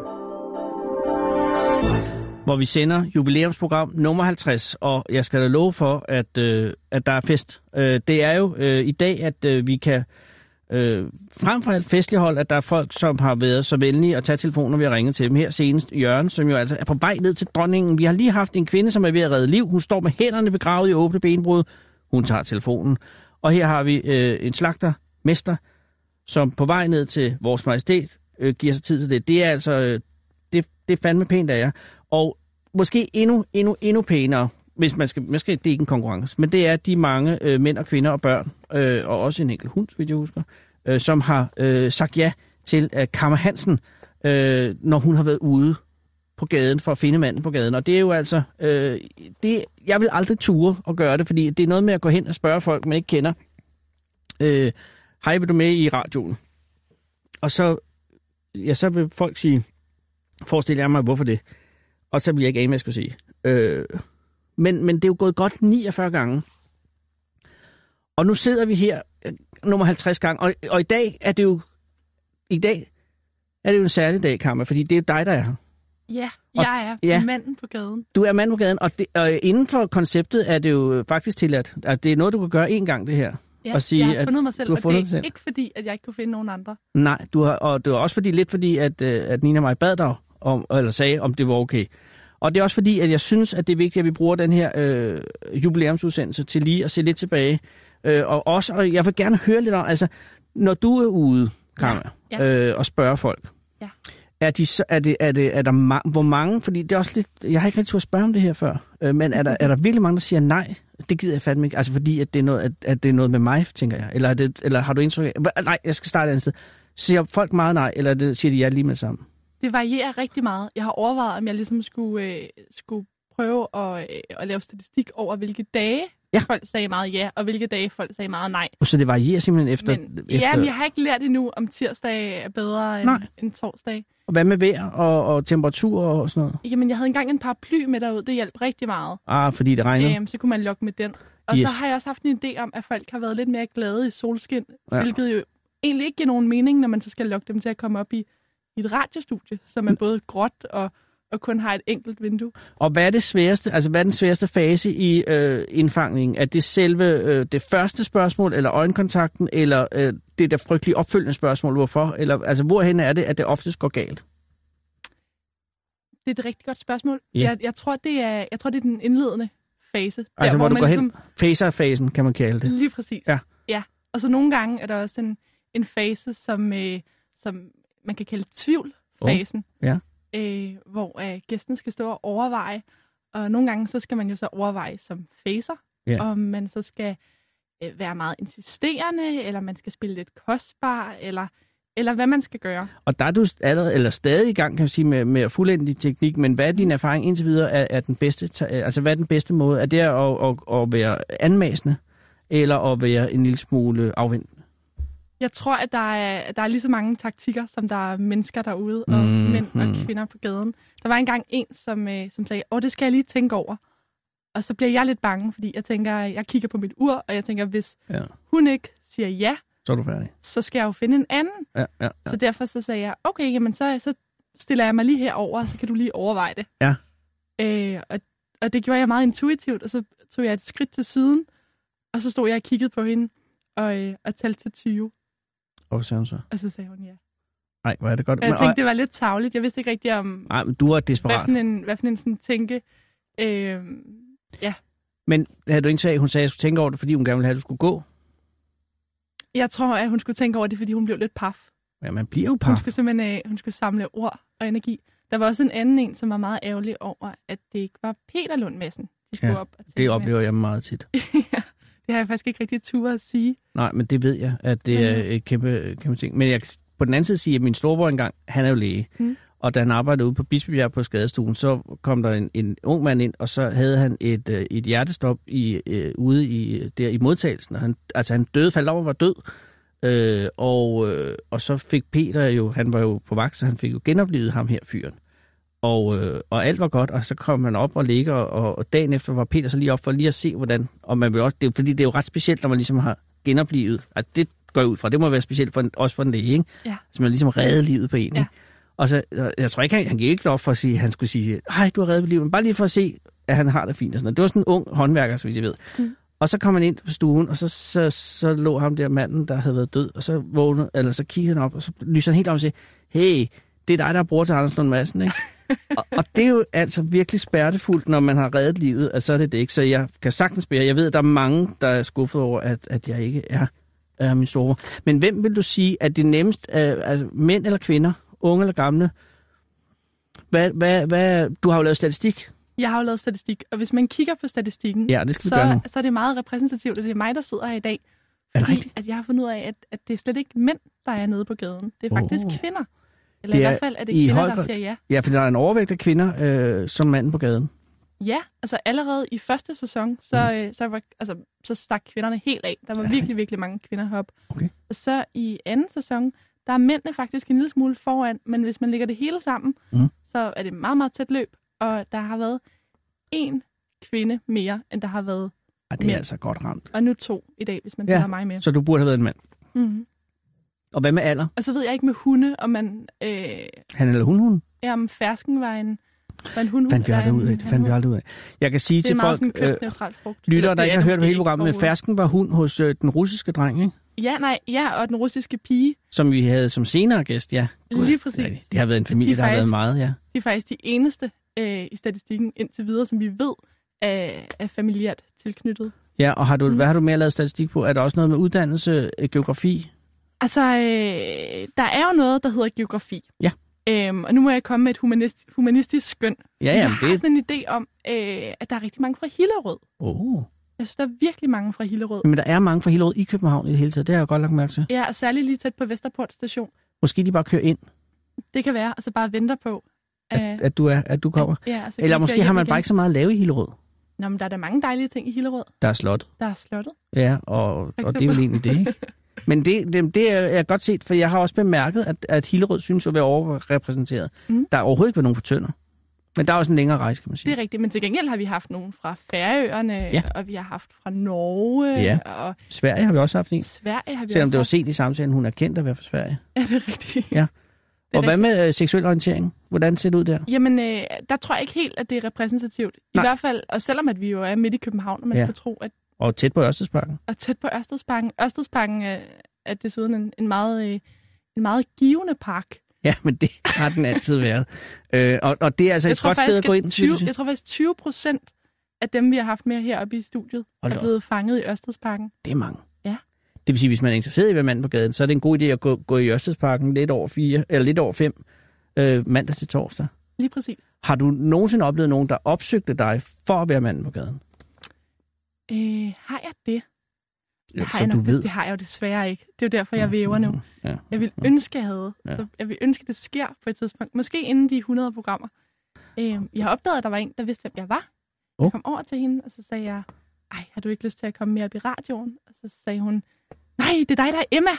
Hvor vi sender jubilæumsprogram nummer 50, og jeg skal da love for, at der er fest. Det er jo i dag, at vi kan frem for alt festligholde, at der er folk, som har været så venlige at tage telefonen, når vi har ringet til dem. Her senest Jørgen, som jo altså er på vej ned til dronningen. Vi har lige haft en kvinde, som er ved at redde liv. Hun står med hænderne begravet i åbne benbrud. Hun tager telefonen. Og her har vi en slagtermester, som på vej ned til vores majestæt giver sig tid til det. Det er altså det er fandme pænt af jer. Og måske endnu pænere, hvis man skal, det er ikke en konkurrence, men det er de mange mænd og kvinder og børn, og også en enkelt hund, hvis jeg husker, som har sagt ja til Kamma Hansen, når hun har været ude på gaden for at finde manden på gaden. Og det er jo altså, jeg vil aldrig ture at gøre det, fordi det er noget med at gå hen og spørge folk, man ikke kender. Hej, vil du med i radioen? Og så vil folk sige, forestil jer mig, hvorfor det? Og så vil jeg ikke ane, hvad jeg skulle sige. Men det er jo gået godt 49 gange. Og nu sidder vi her nummer 50 gange. Og i dag er det jo en særlig dag, Kamma, fordi det er dig, der er her. Ja, jeg er manden på gaden. Du er manden på gaden, og inden for konceptet er det jo faktisk tilladt. Altså, det er noget, du kan gøre én gang, det her. Ja, og sige, jeg har fundet mig selv, og det er ikke fordi, at jeg ikke kunne finde nogen andre. Nej, og det var også fordi, at Nina og mig bad dig om, eller sagde, om det var okay. Og det er også fordi, at jeg synes, at det er vigtigt, at vi bruger den her jubilæumsudsendelse til lige at se lidt tilbage. Og jeg vil gerne høre lidt om, altså, når du er ude, Kamma, og spørger folk, er der hvor mange, fordi det er også lidt, jeg har ikke rigtig turde spørge om det her før, men er der virkelig mange, der siger nej? Det gider jeg fandme ikke, altså fordi, at det er noget med mig, tænker jeg, eller har du indtryk af, nej, jeg skal starte et andet sted. Siger folk meget nej, eller siger de ja lige med det samme? Det varierer rigtig meget. Jeg har overvejet, om jeg ligesom skulle prøve at lave statistik over, hvilke dage folk sagde meget ja, og hvilke dage folk sagde meget nej. Så det varierer simpelthen efter... Ja, men jeg har ikke lært endnu, om tirsdag er bedre end torsdag. Og hvad med vejr og temperatur og sådan noget? Jamen, jeg havde engang en paraply med derud. Det hjalp rigtig meget. Fordi det regnede? Så kunne man lokke med den. Og så har jeg også haft en idé om, at folk har været lidt mere glade i solskin, hvilket jo egentlig ikke giver nogen mening, når man så skal lokke dem til at komme op i et radiostudie, som er både gråt og kun har et enkelt vindue. Og hvad er det sværeste, altså hvad er den sværeste fase i indfangningen? Er det selve det første spørgsmål, eller øjenkontakten, eller det der frygtelige opfølgende spørgsmål, hvorfor? Eller altså hvorhen er det, at det oftest går galt? Det er et rigtig godt spørgsmål. Ja. Jeg tror, det er den indledende fase. Altså hvor du går hen, faser-fasen kan man kalde det. Lige præcis. Ja. Og så nogle gange er der også en fase, som man kan kalde tvivlfasen. Hvor gæsten skal stå og overveje. Og nogle gange så skal man jo så overveje som facer, om man så skal være meget insisterende, eller man skal spille lidt kostbar, eller hvad man skal gøre. Og der er du allerede, eller stadig i gang, kan man sige, med at fuldende din teknik, men hvad er din erfaring indtil videre er den bedste, altså hvad er den bedste måde? Er det at være anmasende, eller at være en lille smule afventende? Jeg tror, at der er lige så mange taktikker, som der er mennesker derude, og mænd og kvinder på gaden. Der var engang en, som sagde, det skal jeg lige tænke over. Og så bliver jeg lidt bange, fordi jeg kigger på mit ur, og jeg tænker, hvis hun ikke siger ja, så er du færdig. Så skal jeg jo finde en anden. Ja. Så derfor så sagde jeg, okay, jamen så stiller jeg mig lige herover, og så kan du lige overveje det. Ja. Og det gjorde jeg meget intuitivt, og så tog jeg et skridt til siden, og så stod jeg og kiggede på hende, og talte til 20. Og hvad sagde hun så? Og så sagde hun ja. Nej, hvor er det godt. Jeg tænkte, det var lidt tarveligt. Jeg vidste ikke rigtig om... Nej, men du var desperat. Hvad for en sådan tænke... ja. Men havde du ikke sagt, at hun sagde, at jeg skulle tænke over det, fordi hun gerne ville have, at du skulle gå? Jeg tror, at hun skulle tænke over det, fordi hun blev lidt paf. Ja, man bliver jo paf. Hun skulle simpelthen hun skulle samle ord og energi. Der var også en anden en, som var meget ærgerlig over, at det ikke var Peter Lund Madsen, de skulle op og det oplever jeg meget tit. Ja. Det har jeg faktisk ikke rigtig tur at sige. Nej, men det ved jeg, at det er et kæmpe ting. Men jeg på den anden side sige, at min storebror engang, han er jo læge. Og da han arbejdede ude på Bispebjerg på skadestuen, så kom der en ung mand ind, og så havde han et hjertestop ude i modtagelsen. Han døde, faldt over og var død. Og så fik Peter jo, han var jo på vagt, så han fik jo genoplevet ham her, fyren. Og alt var godt, og så kom han op og ligger, og dagen efter var Peter så lige op for lige at se, hvordan, og man vil også, fordi det er jo ret specielt, når man ligesom har genoplevet, at det går ud fra, det må være specielt også for en læge, ikke? Ja. Så man ligesom redder livet på en, ja. Og så, jeg tror ikke, han gik ikke op for at sige, han skulle sige, hej, du har reddet livet, men bare lige for at se, at han har det fint og sådan noget. Det var sådan en ung håndværker, så vidt jeg ved. Og så kom han ind på stuen, og så lå ham der manden, der havde været død, og så vågnede, eller så kiggede han op, og så lyser han helt op og siger, hey, det er dig, der bruger til Anders Lund Madsen, ikke? og det er jo altså virkelig smertefuldt, når man har reddet livet, at så er det ikke. Så jeg kan sagtens bære. Jeg ved, at der er mange, der er skuffet over, at jeg ikke er min store. Men hvem vil du sige, at det nemmest er mænd eller kvinder, unge eller gamle? Du har jo lavet statistik Jeg har jo lavet statistik, og hvis man kigger på statistikken, så er det meget repræsentativt, og det er mig, der sidder her i dag. Fordi at jeg har fundet ud af, at det er slet ikke mænd, der er nede på gaden. Det er faktisk kvinder. Eller i hvert fald er det kvinder, der siger ja. Ja, for der er en overvægt af kvinder som manden på gaden. Ja, altså allerede i første sæson, så stak kvinderne helt af. Der var virkelig, virkelig mange kvinder heroppe. Okay. Og så i anden sæson, der er mændene faktisk en lille smule foran, men hvis man lægger det hele sammen, så er det meget, meget tæt løb. Og der har været 1 kvinde mere, end der har været det er altså godt ramt. Og nu 2 i dag, hvis man tæller mig med. Så du burde have været en mand. Mm-hmm. Og hvad med alder? Og så ved jeg ikke med hunde, om man... Han eller hun? Ja, om fersken var en hund. Fandt vi aldrig ud af. Jeg kan sige til folk, lyttere, der ikke har hørt på hele programmet, med fersken var hund hos den russiske dreng, ikke? Og den russiske pige. Som vi havde som senere gæst, ja. Lige præcis. Det har været en familie, der har været meget, ja. De er faktisk de eneste i statistikken indtil videre, som vi ved er familiært tilknyttet. Ja, og hvad har du mere lavet statistik på? Er der også noget med uddannelse, geografi? Altså, der er jo noget, der hedder geografi. Ja. Og nu må jeg komme med et humanistisk skøn. Jeg har sådan en idé om, at der er rigtig mange fra Hillerød. Jeg synes, der er virkelig mange fra Hillerød. Men der er mange fra Hillerød i København i det hele taget. Det har jeg godt lagt mærke til. Ja, og særligt lige tæt på Vesterport station. Måske de bare kører ind. Det kan være, og så bare venter på, at du kommer. Ja, eller måske har man bare ikke så meget at lave i Hillerød. Nå, men der er da mange dejlige ting i Hillerød. Der er slottet. Ja, og det er vel egentlig det, ikke? Men det er godt set, for jeg har også bemærket, at Hillerød synes at være overrepræsenteret. Der er overhovedet ikke været nogen for Tønder. Men der er også en længere rejse, kan man sige. Det er rigtigt, men til gengæld har vi haft nogen fra Færøerne, og vi har haft fra Norge. Ja. Og Sverige har vi også haft en. Selvom det var set i samtalen, hun er kendt at være fra Sverige. Ja, det er rigtigt. Ja. Og hvad med seksuel orientering? Hvordan ser det ud der? Jamen, der tror jeg ikke helt, at det er repræsentativt. Nej. I hvert fald, og selvom at vi jo er midt i København, og man skal tro, at... Og tæt på Ørstedsparken. Ørstedsparken er desuden en meget givende park. Ja, men det har den altid været. Og det er altså et godt sted at gå ind, synes jeg. Jeg tror faktisk 20% af dem, vi har haft med heroppe i studiet, er blevet fanget i Ørstedsparken. Det er mange. Ja. Det vil sige, hvis man er interesseret i at være mand på gaden, så er det en god idé at gå i Ørstedsparken lidt over 5 mandag til torsdag. Lige præcis. Har du nogensinde oplevet nogen, der opsøgte dig for at være manden på gaden? Har jeg det? Det har jeg jo desværre ikke. Det er jo derfor, jeg væver nu. Ja. Jeg vil ønske, jeg havde. Ja. Så jeg vil ønske, det sker på et tidspunkt. Måske inden de 100 programmer. Jeg har opdaget, at der var en, der vidste, hvem jeg var. Jeg kom over til hende, og så sagde jeg, har du ikke lyst til at komme mere op i radioen? Og så sagde hun, nej, det er dig, der er Emma.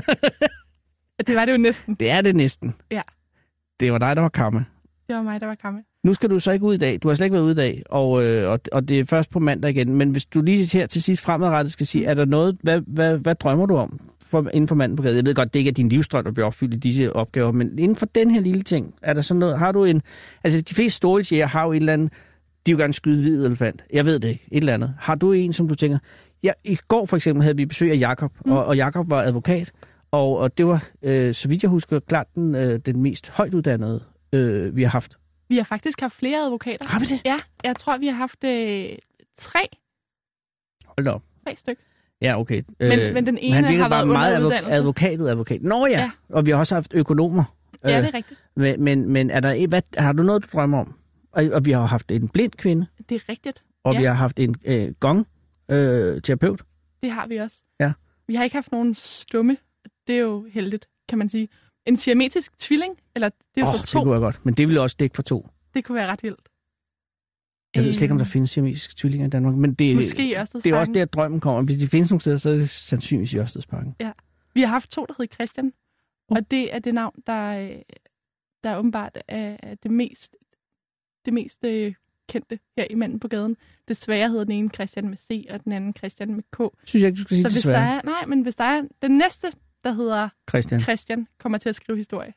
Det var det jo næsten. Det er det næsten. Ja. Det var dig, der var Kamme. Det var mig, der var Kamme. Nu skal du så ikke ud i dag. Du har slet ikke været ude i dag, og det er først på mandag igen. Men hvis du lige her til sidst fremadrettet skal sige, er der noget, hvad drømmer du om inden for manden på gaden? Jeg ved godt, det ikke er din livsdrøm, der bliver opfyldt i disse opgaver, men inden for den her lille ting, er der sådan noget, har du en... Altså, de fleste storytjæger har jo et eller andet, de vil gerne skyde hvid elefant. Jeg ved det ikke, et eller andet. Har du en, som du tænker... Ja, i går for eksempel havde vi besøg af Jakob, og Jakob var advokat, og det var, så vidt jeg husker, klart den mest højtuddannede, vi har haft. Vi har faktisk haft flere advokater. Har vi det? Ja, jeg tror, vi har haft 3. Hold da op. 3 stykker. Ja, okay. Men den ene har været meget advokat. Nå ja, og vi har også haft økonomer. Ja, det er rigtigt. Men er der, har du noget, du drømmer om? Og vi har haft en blind kvinde. Det er rigtigt. Og vi har haft en gong-terapeut. Det har vi også. Ja. Vi har ikke haft nogen stumme. Det er jo heldigt, kan man sige. En siametisk tvilling, eller det er for 2. Det kunne jeg godt, men det ville også dække for 2. Det kunne være ret vildt. Jeg ved slet ikke, om der findes siamesiske tvillinger i Danmark, men det er også der, drømmen kommer. Hvis de findes nogle steder, så er det sandsynligvis i Ørstedsparken. Ja. Vi har haft 2, der hedder Christian, og det er det navn, der åbenbart er det mest kendte her i Manden på gaden. Desværre hedder den ene Christian med C, og den anden Christian med K. Synes jeg ikke, du skal sige desværre. Hvis der er den næste, der hedder Christian kommer til at skrive historie.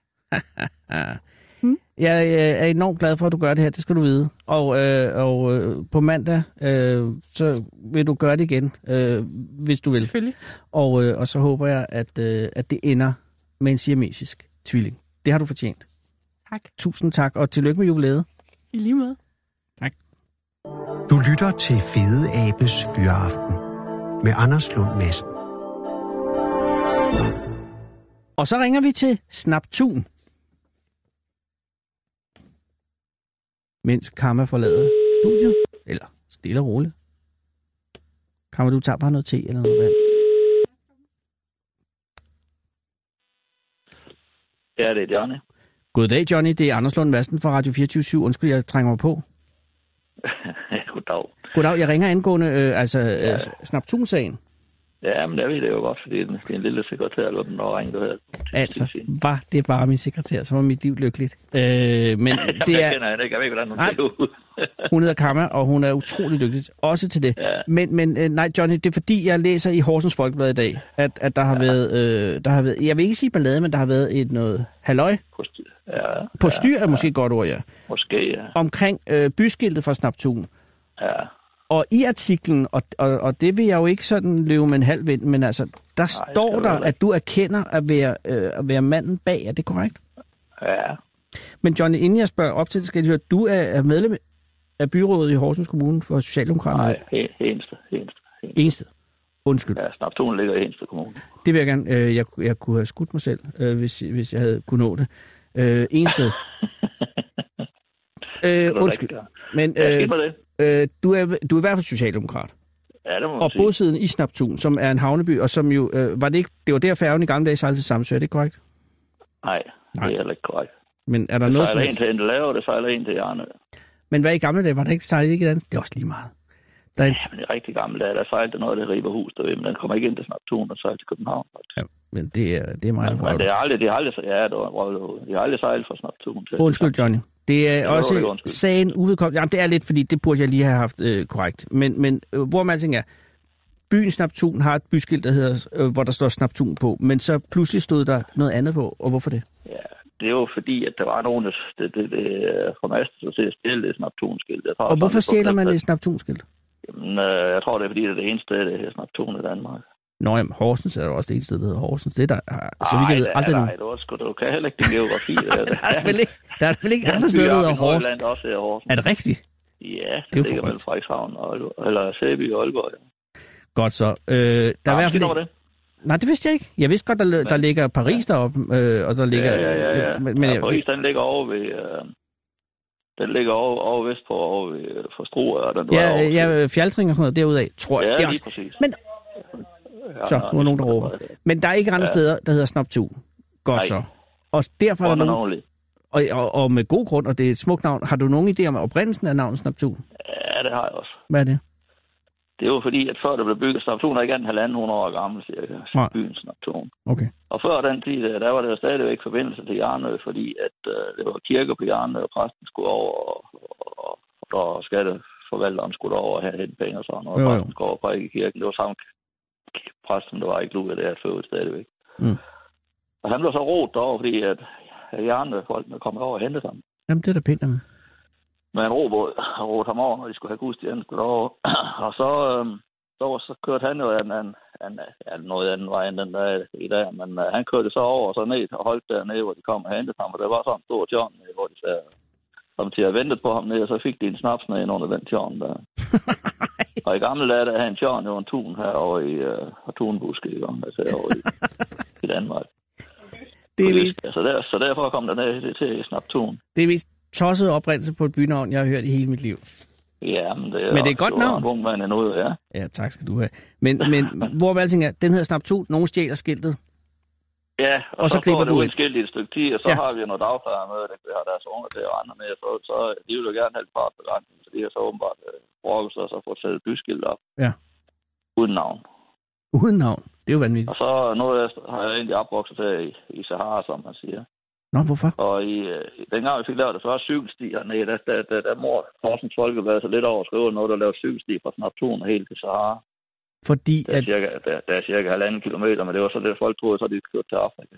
Jeg er enormt glad for, at du gør det her. Det skal du vide. Og på mandag, så vil du gøre det igen, hvis du vil. Selvfølgelig. Og så håber jeg, at det ender med en siamesisk tvilling. Det har du fortjent. Tak. Tusind tak, og tillykke med jubilæet. I lige måde. Tak. Du lytter til Fede Abes Fyraften med Anders Lund Madsen. Og så ringer vi til Snaptun. Mens Kamma forlader studiet? Eller stille og roligt? Kammer, du tager bare noget te eller noget vand? Ja, det er Johnny. Goddag, Johnny. Det er Anders Lund Madsen fra Radio 24/7. Undskyld, jeg trænger mig på. Goddag. Goddag, jeg ringer angående Snaptun-sagen. Ja, men jeg ved det jo godt, fordi det er en lille sekretær, der ringer her. Altså, var det bare min sekretær, så var mit liv lykkeligt. Men det er... Jeg ved ikke, hvordan hun ser ud. Hun hedder Kamma, og hun er utrolig dygtig, også til det. Ja. Men nej, Johnny, det er fordi, jeg læser i Horsens Folkeblad i dag, at der har været, jeg vil ikke sige ballade, men der har været noget halløj. På styr er måske et godt ord, ja. Måske, ja. Omkring byskiltet fra Snaptun. Ja. Og i artiklen, og det vil jeg jo ikke sådan løbe med en halv vind, men altså, der står der, at du erkender at være manden bag. Er det korrekt? Ja. Men Johnny, inden jeg spørger op til det, skal jeg høre, du er medlem af byrådet i Horsens Kommune for Socialdemokraterne? Nej, Eneste. Undskyld. Ja, Snaptun ligger i Eneste Kommune. Det vil jeg gerne. Jeg kunne have skudt mig selv, hvis jeg havde kunnet nå det. Eneste. Undskyld. Men du er i hvert fald socialdemokrat. Ja, det må man og bosiddende i Snaptun, som er en havneby, og som jo, det var der færgen i gamle dage sejlede til Samsø, er det korrekt? Nej, det er heller ikke korrekt. Men er der noget som... Det sejler en til Endelave, det sejler en til Jarnø. Men hvad i gamle dage, var der ikke sejlet ikke et andet? Det er også lige meget. Ja, men i rigtig gamle dage, der sejlede noget af det Riberhus derved, men den kommer ikke ind til Snaptun, og sejler til København. Ja, men det er meget men det er aldrig, de har aldrig sejlet fra Snaptun til... Undskyld, Johnny. Det er også sagen uvedkommende. Jamen, det er lidt, fordi det burde jeg lige have haft korrekt. Men hvor man tænker, byen Snaptun har et byskilt, der hedder, hvor der står Snaptun på, men så pludselig stod der noget andet på, og hvorfor det? Ja, det er jo fordi, at der var nogen, det formaster sig til at stjæle det Snaptun-skilt. Og hvorfor stjæler man det Snaptun-skilt? Jamen, jeg tror, det er fordi, det er det eneste sted, det her Snaptun i Danmark. Nå, jamen, Horsens er jo også det eneste sted, der hedder Horsens. Det er der, så vidt jeg ved, aldrig nogen. Nej, du kan heller ikke din geografi. der er vel ikke andre steder, der hedder Horsens. Også er Horsens. Er det rigtigt? Ja, det ligger mellem Frederikshavn eller Sæby og Aalborg. Ja. Godt så. Der er i hvert fald... Det? Nej, det vidste jeg ikke. Jeg vidste godt, der ligger Paris deroppe, og der ligger... Ja. Men Paris, den ligger over ved... Den ligger over vestpå, over ved for Struer. Ja, Fjaltring og sådan noget derudaf, tror jeg. Ja, det er lige også... præcis. Men... Så, nu er nogen, der råber. Men der er ikke andre steder, der hedder Snaptun. Godt nej. Så. Og derfor er der nogen... Og med god grund, og det er et smukt navn. Har du nogen idé om oprindelsen af navnet Snaptun? Ja, det har jeg også. Hvad er det? Det er jo fordi, at før der blev bygget Snaptun, er ikke andet 1.500 år gammel, cirka. Byen Snaptun. Okay. Og før den tid, der var der stadigvæk forbindelse til Jarnø, fordi at det var kirker på Jarnø, og præsten skulle over, og skatteforvalteren skulle over og have hente penge og sådan noget. Og præsten skulle over og prædike i kirken. Det var samme præsten, der var ikke lukket det her født stadigvæk. Mm. Og han blev så rodt derovre, fordi at Jarnø-folkene kom over og hentede ham. Jamen, det er da pænt, jamen. Med en robåd og rådte ham over, når de skulle have gudstjeneste derovre. Og så kørte han jo noget anden vej end den der i dag, men han kørte så over og så ned og holdt dernede, hvor de kom og hentede ham, og der var sådan en stor tjørn, hvor de sagde, som til at vente på ham ned, og så fik de en snaps ned under den tjørn der. Og i gamle dage, der havde en tjørn jo en tun herovre i tunbuske, altså herovre i Danmark. Det er vist... Så derfor kom der ned til Snaptun. Det er vist tosset oprindelse på et bynavn, jeg har hørt i hele mit liv. Ja, men det er et godt navn. Ja, tak skal du have. Men hvor alting er, den hedder Snaptun, nogen stjæler skiltet. Ja, og så klipper du et skilt i et stykke tid, og så har vi noget dagplejer med, at vi har deres unger til at rende med, så de vil jo gerne have et par begrænsning, så de har så åbenbart brokket sig og så fået sat et byskilt op. Ja. Uden navn. Uden navn? Det er jo vanvittigt. Og så har jeg egentlig opvokset her i Sahara, som man siger. Nå, hvorfor? Og dengang vi fik lavet det første cykelsti hernede, der mor Horsens Folkeblad så lidt over at skrive noget, der lavede cykelsti fra Snaptun og helt til Sahara. Fordi der er cirka 1,5 kilometer, men det var så det, folk troede, så de kørte til Afrika.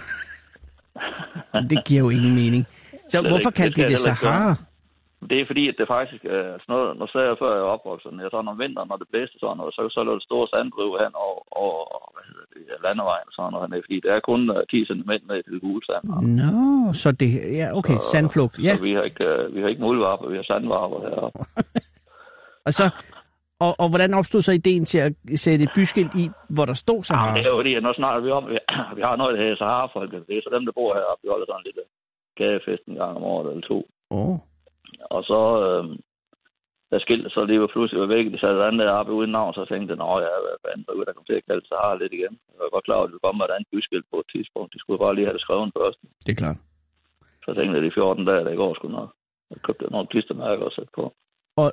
Det giver jo ingen mening. Så hvorfor kaldte de det Sahara? Det er fordi, at det faktisk sådan noget, nu sagde jeg før, jeg var opvokset, sådan om vinteren, når det blæste sådan noget, så lå det store sanddriv hen over landevejen og sådan noget, fordi det er kun 10 cm ned til det gule sand. Nå, så det, ja, okay, sandflugt, ja. Så vi har ikke muldvarper, vi har sandvarper heroppe. Og så, og hvordan opstod så ideen til at sætte et byskilt i, hvor der stod Sahara? Det er jo fordi, at nu snakker vi om, vi har noget af det her Sahara-folket, det er så dem, der bor heroppe, vi holder sådan en lille gadefest en gang om året eller to. Og så der skilte så lige pludselig var væk. De satte andet oppe uden navn, så tænkte jeg, hvad fanden, så der kom til at kalde Sahara lidt igen. Jeg var godt klar over, at det kom med et andet byskilt på et tidspunkt. De skulle bare lige have det skrevet først. Det er klart. Så tænkte jeg, de 14 dage, der i går skulle noget. Jeg købte nogle klistermærker og sat på. Og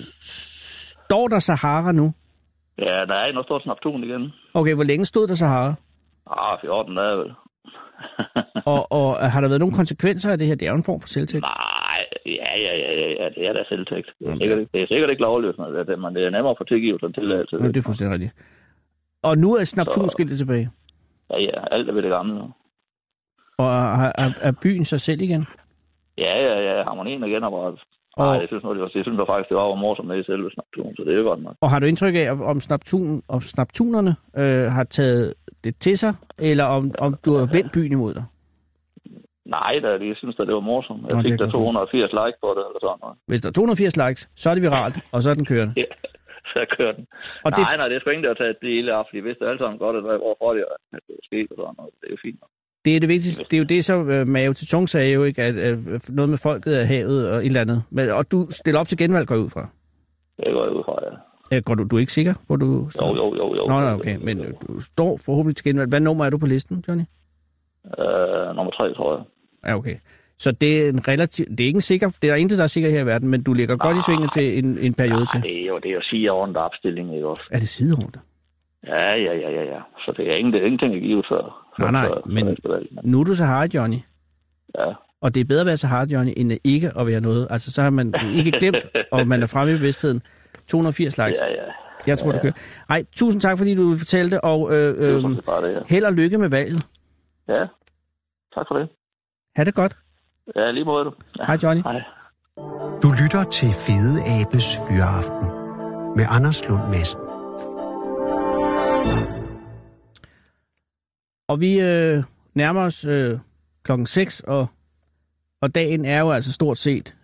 står der Sahara nu? Ja, der er noget stort Snaptun igen. Okay, hvor længe stod der Sahara? 14 dage vel. og har der været nogle konsekvenser af det her? Det er jo en form for selvtægt. Nej, ja, det er da selvtægt. Det er sikkert ikke lovligt, men det er nemmere for tilgivelse end tilladelse. Det er fuldstændig rigtigt. Og nu er Snaptun-skiltet tilbage? Ja, alt er ved det gamle nu. Og er byen sig selv igen? Ja, harmonien er genoprettet. Nej, jeg synes faktisk, det var morsomt med i selve Snaptun, så det er jo godt nok. Og har du indtryk af, om Snaptunerne har taget det til sig, eller om du har vendt byen imod dig? Nej, jeg synes, det var morsomt. Jeg fik der 280 likes på det, eller sådan noget. Hvis der er 280 likes, så er det viralt, og så er den kørende. Ja, så kører den. Og nej, det er sgu ikke at tage et lille af, fordi hvis det er alt sammen godt, at hvorfor det er sket, og sådan noget, det er jo fint. Det er det vigtigste. Det er jo det, som Mao Zedong sagde jo, ikke? At noget med folket af havet og et eller andet. Og du stiller op til genvalg, går jeg ud fra? Det går jeg ud fra, ja. Du er ikke sikker, hvor du står? Jo. Nå, okay. Men du står forhåbentlig til genvalg. Hvad nummer er du på listen, Johnny? Nummer 3, tror jeg. Ja, okay. Så det er en relativt... Det er ikke en sikker... Det er intet, der er sikker her i verden, men du ligger godt i svinget til en periode til. Det er jo siderunde opstilling, ikke også? Er det siderunde? Ja. Så det er ingenting at give før. Nej, men nu er du Sahara Johnny. Ja. Og det er bedre at være Sahara Johnny, end ikke at være noget. Altså, så har man ikke glemt, og man er fremme i bevidstheden. 280 likes. Ja. Jeg tror, du kører. Ej, tusind tak, fordi du fortalte, og held og lykke med valget. Ja, tak for det. Ha' det godt. Ja, lige måde du. Ja. Hej Johnny. Hej. Du lytter til Fede Abes Fyraften med Anders Lund Madsen. Og vi nærmer os klokken 6, og dagen er jo altså stort set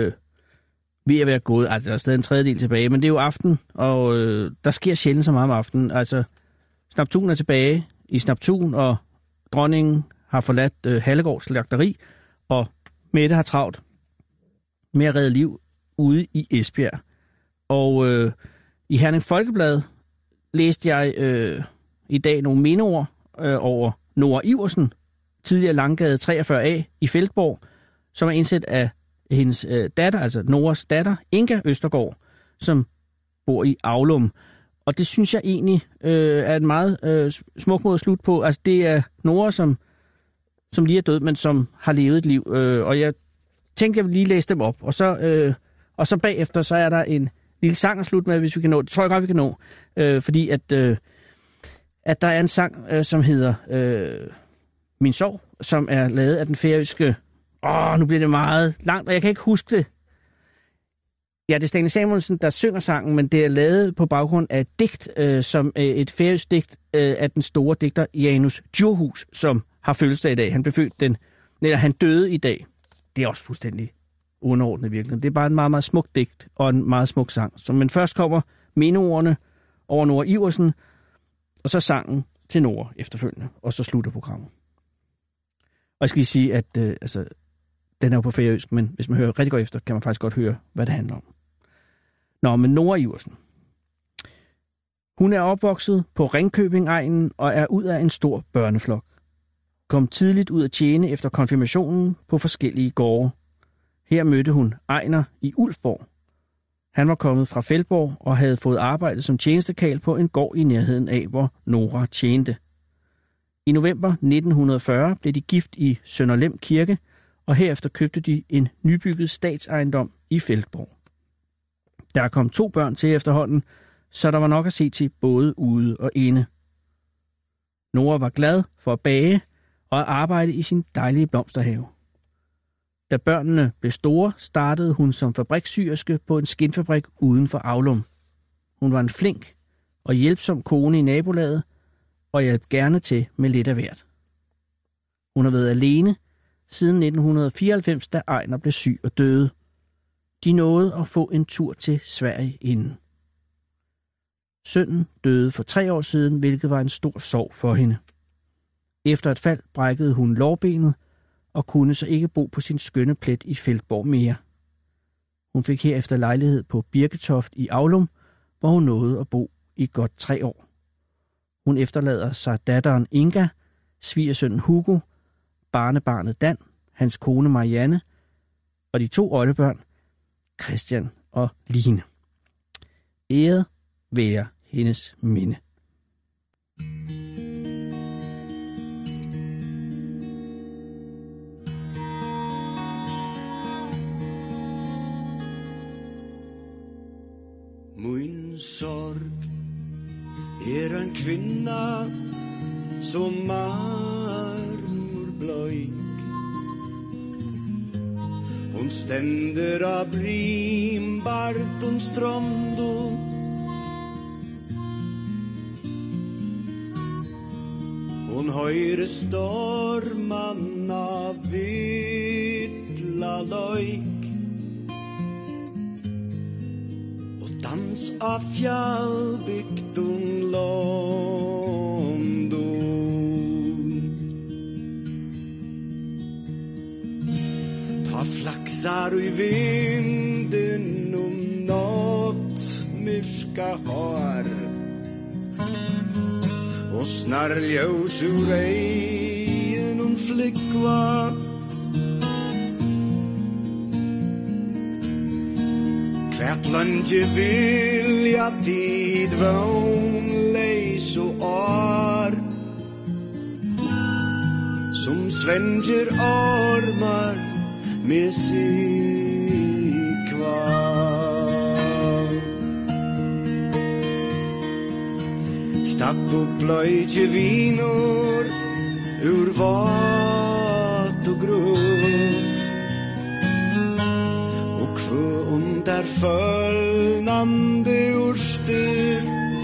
ved at være gået. Altså, der er stadig en tredjedel tilbage, men det er jo aften, og der sker sjældent så meget om aftenen. Altså, Snaptun er tilbage i Snaptun, og dronningen har forladt Hallegårds slagteri, og Mette har travlt med at redde liv ude i Esbjerg. Og i Herning Folkeblad læste jeg i dag nogle mindeord over Nora Iversen, tidligere Langgade 43A i Feldborg, som er indsat af hendes datter, altså Noras datter, Inga Østergaard, som bor i Aulum. Og det synes jeg egentlig er en meget smuk måde at slutte på. Altså det er Nora, som lige er død, men som har levet et liv. Og jeg tænkte, jeg vil lige læse dem op. Og så bagefter, så er der en lille sang at slutte med, hvis vi kan nå. Det tror jeg godt, vi kan nå. Fordi at der er en sang, som hedder Min Sorg, som er lavet af den færøske... nu bliver det meget langt, og jeg kan ikke huske det. Ja, det er Stine Samuelsen, der synger sangen, men det er lavet på baggrund af et digt, som et færøsk digt af den store digter Janus Djurhuus, som har fødselsdag i dag. Han blev født han døde i dag. Det er også fuldstændig underordnet virkelig. Det er bare en meget, meget smuk digt og en meget smuk sang. Men først kommer mindeordene over Nora Iversen, og så sangen til Nora efterfølgende, og så slutter programmet. Og jeg skal lige sige, at den er jo på færøsk, men hvis man hører rigtig godt efter, kan man faktisk godt høre, hvad det handler om. Nå, men Nora Iversen. Hun er opvokset på Ringkøbing-egnen og er ud af en stor børneflok. Kom tidligt ud at tjene efter konfirmationen på forskellige gårde. Her mødte hun Ejner i Ulfborg. Han var kommet fra Feldborg og havde fået arbejde som tjenestekarl på en gård i nærheden af, hvor Nora tjente. I november 1940 blev de gift i Sønderlem Kirke, og herefter købte de en nybygget statsejendom i Feldborg. Der kom 2 børn til efterhånden, så der var nok at se til både ude og inde. Nora var glad for at bage og at arbejde i sin dejlige blomsterhave. Da børnene blev store, startede hun som fabrikssyerske på en skinfabrik uden for Aulum. Hun var en flink og hjælpsom kone i nabolaget, og hjalp gerne til med lidt af hvert. Hun har været alene siden 1994, da Ejner blev syg og døde. De nåede at få en tur til Sverige inden. Sønnen døde for 3 år siden, hvilket var en stor sorg for hende. Efter et fald brækkede hun lårbenet og kunne så ikke bo på sin skønne plet i Feldborg mere. Hun fik herefter lejlighed på Birketoft i Aulum, hvor hun nåede at bo i godt 3 år. Hun efterlader sig datteren Inga, svigersønnen Hugo, barnebarnet Dan, hans kone Marianne og de 2 oldebørn, Christian og Line. Æret være hendes minde. Min sorg en kvinna som marmorblöjk. Hon ständer av brimbarton strandon. Hon höjre stormarna vittla löjk. Dans av fjallbygden London. Ta flaxar i vinden natt myrska har. Och snarljus ur egen flickva. Kvärt lunge vilja tid vånleis och ar. Som svenjer armar med sig kvar. Statt och blöjtje vinor ur vat och grund. Där fölnande urster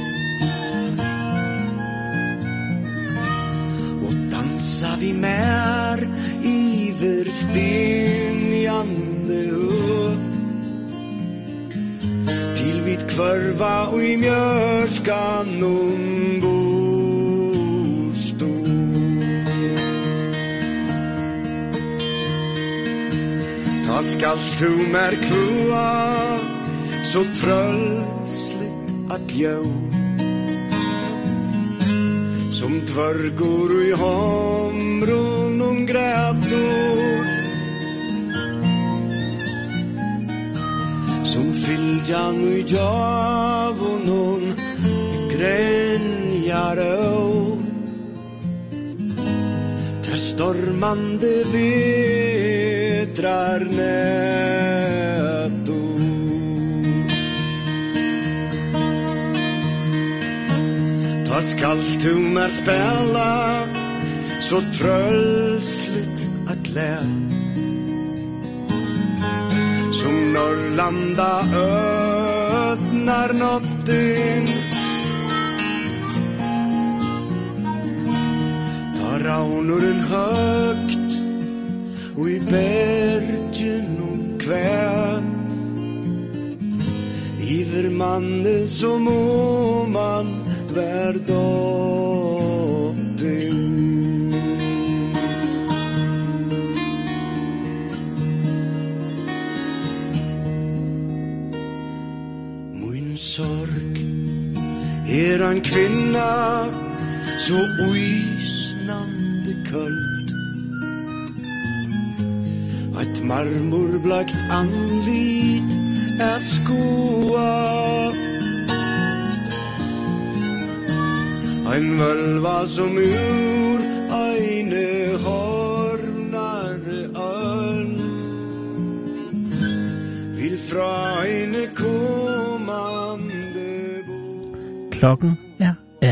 och dansar vi mer iver stenjande upp till vid kvarva och i mjörskan ombostod. Ta skalt du mer kvua så trölsligt att ljå som dvörgor i hamron och grätor som fyljan i jav och någon gränjare där stormande vedrar nätor. Ta skalt du mer spela så trölsligt att lä som Norrlanda öppnar natten. Ta raunuren högt och i bergen och kvä iver mannen som man vär dotten. Min sorg en kvinna så isnande köld. Ett marmorblakt anlit att skoa. En völva som ur eine hornare öld vill fra eine kommande bo. Klokken